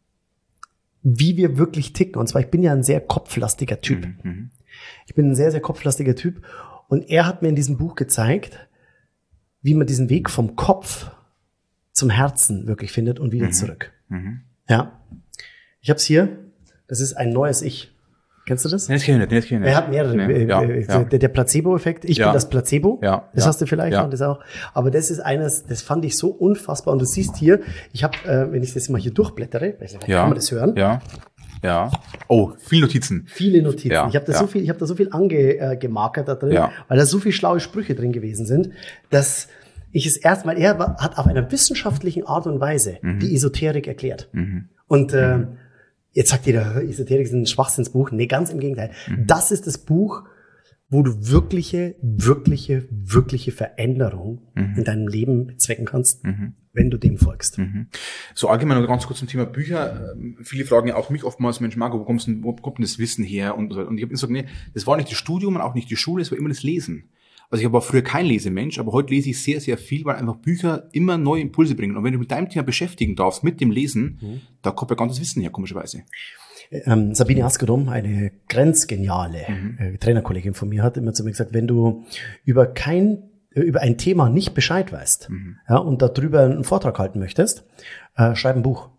wie wir wirklich ticken. Und zwar, ich bin ja ein sehr kopflastiger Typ. Mhm. Ich bin ein sehr, sehr kopflastiger Typ. Und er hat mir in diesem Buch gezeigt, wie man diesen Weg vom Kopf zum Herzen wirklich findet und wieder Mhm. zurück. Mhm. Ja. Ich hab's hier. Das ist ein neues Ich. Kennst du das? Nee, das kenne ich nicht, das kenn ich nicht. Er hat mehrere. Nee, äh, ja, äh, ja. Der, der Placebo-Effekt. Ich Ja. bin das Placebo. Ja, Das ja, hast du vielleicht ja. und das auch. Aber das ist eines, das fand ich so unfassbar. Und du siehst hier, ich habe, äh, wenn ich das mal hier durchblättere, weiß nicht, Ja. kann man das hören? Ja. Ja. Oh, viele Notizen. Viele Notizen. Ja, ich habe da ja. so viel, ich habe da so viel angemarkert da drin, Ja. weil da so viele schlaue Sprüche drin gewesen sind, dass ich es erstmal, er war, hat auf einer wissenschaftlichen Art und Weise Mhm. die Esoterik erklärt. Und äh, jetzt sagt jeder, Esoterik ist ein Schwachsinnsbuch. Nee, ganz im Gegenteil. Mhm. Das ist das Buch, wo du wirkliche, wirkliche, wirkliche Veränderung Mhm. in deinem Leben bezwecken kannst, wenn du dem folgst. So allgemein noch ganz kurz zum Thema Bücher. Ähm, Viele fragen ja auch mich oftmals, Mensch Marco, wo, kommst du, denn- wo kommt denn das Wissen her? Und, so. Und ich habe gesagt, nee, das war nicht das Studium und auch nicht die Schule, es war immer das Lesen. Also ich war früher kein Lesemensch, aber heute lese ich sehr, sehr viel, weil einfach Bücher immer neue Impulse bringen. Und wenn du mit deinem Thema beschäftigen darfst, mit dem Lesen, da kommt ja ganzes Wissen her, komischerweise. Ähm, Sabine Askedom, eine grenzgeniale Mhm. äh, Trainerkollegin von mir, hat immer zu mir gesagt, wenn du über kein äh, über ein Thema nicht Bescheid weißt, Mhm. ja, und darüber einen Vortrag halten möchtest, äh, schreib ein Buch.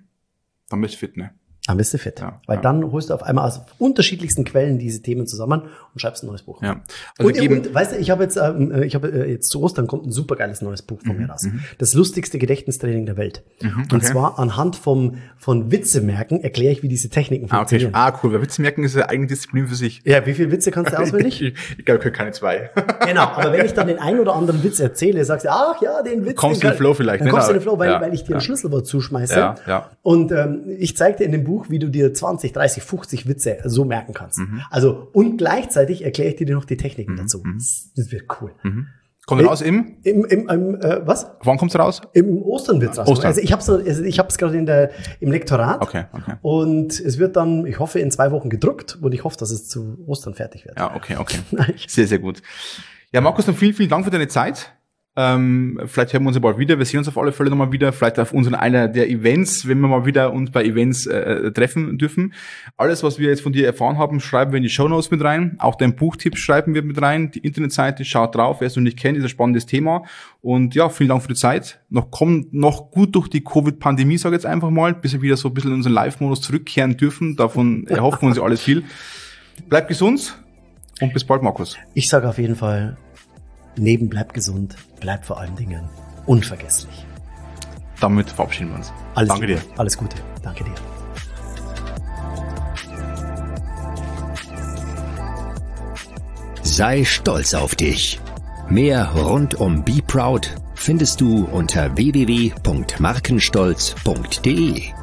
Dann bist du fit, ne? Dann bist du fit. Ja, Weil ja. dann holst du auf einmal aus unterschiedlichsten Quellen diese Themen zusammen und schreibst ein neues Buch. Ja. Also Und, geben, und weißt du, ich habe jetzt, ähm, äh, ich habe äh, jetzt zu Ostern kommt ein supergeiles neues Buch von mir raus. Das lustigste Gedächtnistraining der Welt. Und okay. zwar anhand vom von Witzemerken erkläre ich, wie diese Techniken ah, okay. funktionieren. Ah, cool. Weil Witze merken ist ja eigentlich Disziplin für sich. Ja, wie viele Witze kannst du auswendig? Ich, ich glaube, ich kann keine zwei. Genau, aber wenn ich dann den einen oder anderen Witz erzähle, sagst du, ach ja, den Witz. Kommst den in den Flow vielleicht, Dann ne? kommst du in den Flow, weil, Ja, weil ich dir ja. ein Schlüsselwort zuschmeiße. Ja, ja. Und ähm, ich zeige dir in dem Buch, wie du dir zwanzig, dreißig, fünfzig Witze so merken kannst. Also, und gleichzeitig erkläre ich dir noch die Techniken dazu. Das, das wird cool. Kommt raus im? Im, im, im äh, was? Wann kommt's raus? Im Ostern wird's raus. Ostern. Also ich habe also ich hab's gerade in der im Lektorat. Okay, okay. Und es wird dann, ich hoffe, in zwei Wochen gedruckt und ich hoffe, dass es zu Ostern fertig wird. Ja, okay, okay. Nein. Sehr, sehr gut. Ja, Markus, dann vielen, vielen Dank für deine Zeit. Ähm, vielleicht hören wir uns ja bald wieder. Wir sehen uns auf alle Fälle nochmal wieder. Vielleicht auf unseren einer der Events, wenn wir mal wieder uns bei Events äh, treffen dürfen. Alles, was wir jetzt von dir erfahren haben, schreiben wir in die Shownotes mit rein. Auch dein Buchtipp schreiben wir mit rein. Die Internetseite, schaut drauf. Wer es noch nicht kennt, ist ein spannendes Thema. Und ja, vielen Dank für die Zeit. Noch kommen noch gut durch die Covid-Pandemie, sage ich jetzt einfach mal, bis wir wieder so ein bisschen in unseren Live-Modus zurückkehren dürfen. Davon erhoffen wir uns ja alles viel. Bleib gesund und bis bald, Markus. Ich sage auf jeden Fall, Leben bleibt gesund, bleibt vor allen Dingen unvergesslich. Damit verabschieden wir uns. Alles Danke Liebe, dir. Alles Gute. Danke dir. Sei stolz auf dich. Mehr rund um Be Proud findest du unter w w w punkt markenstolz punkt d e.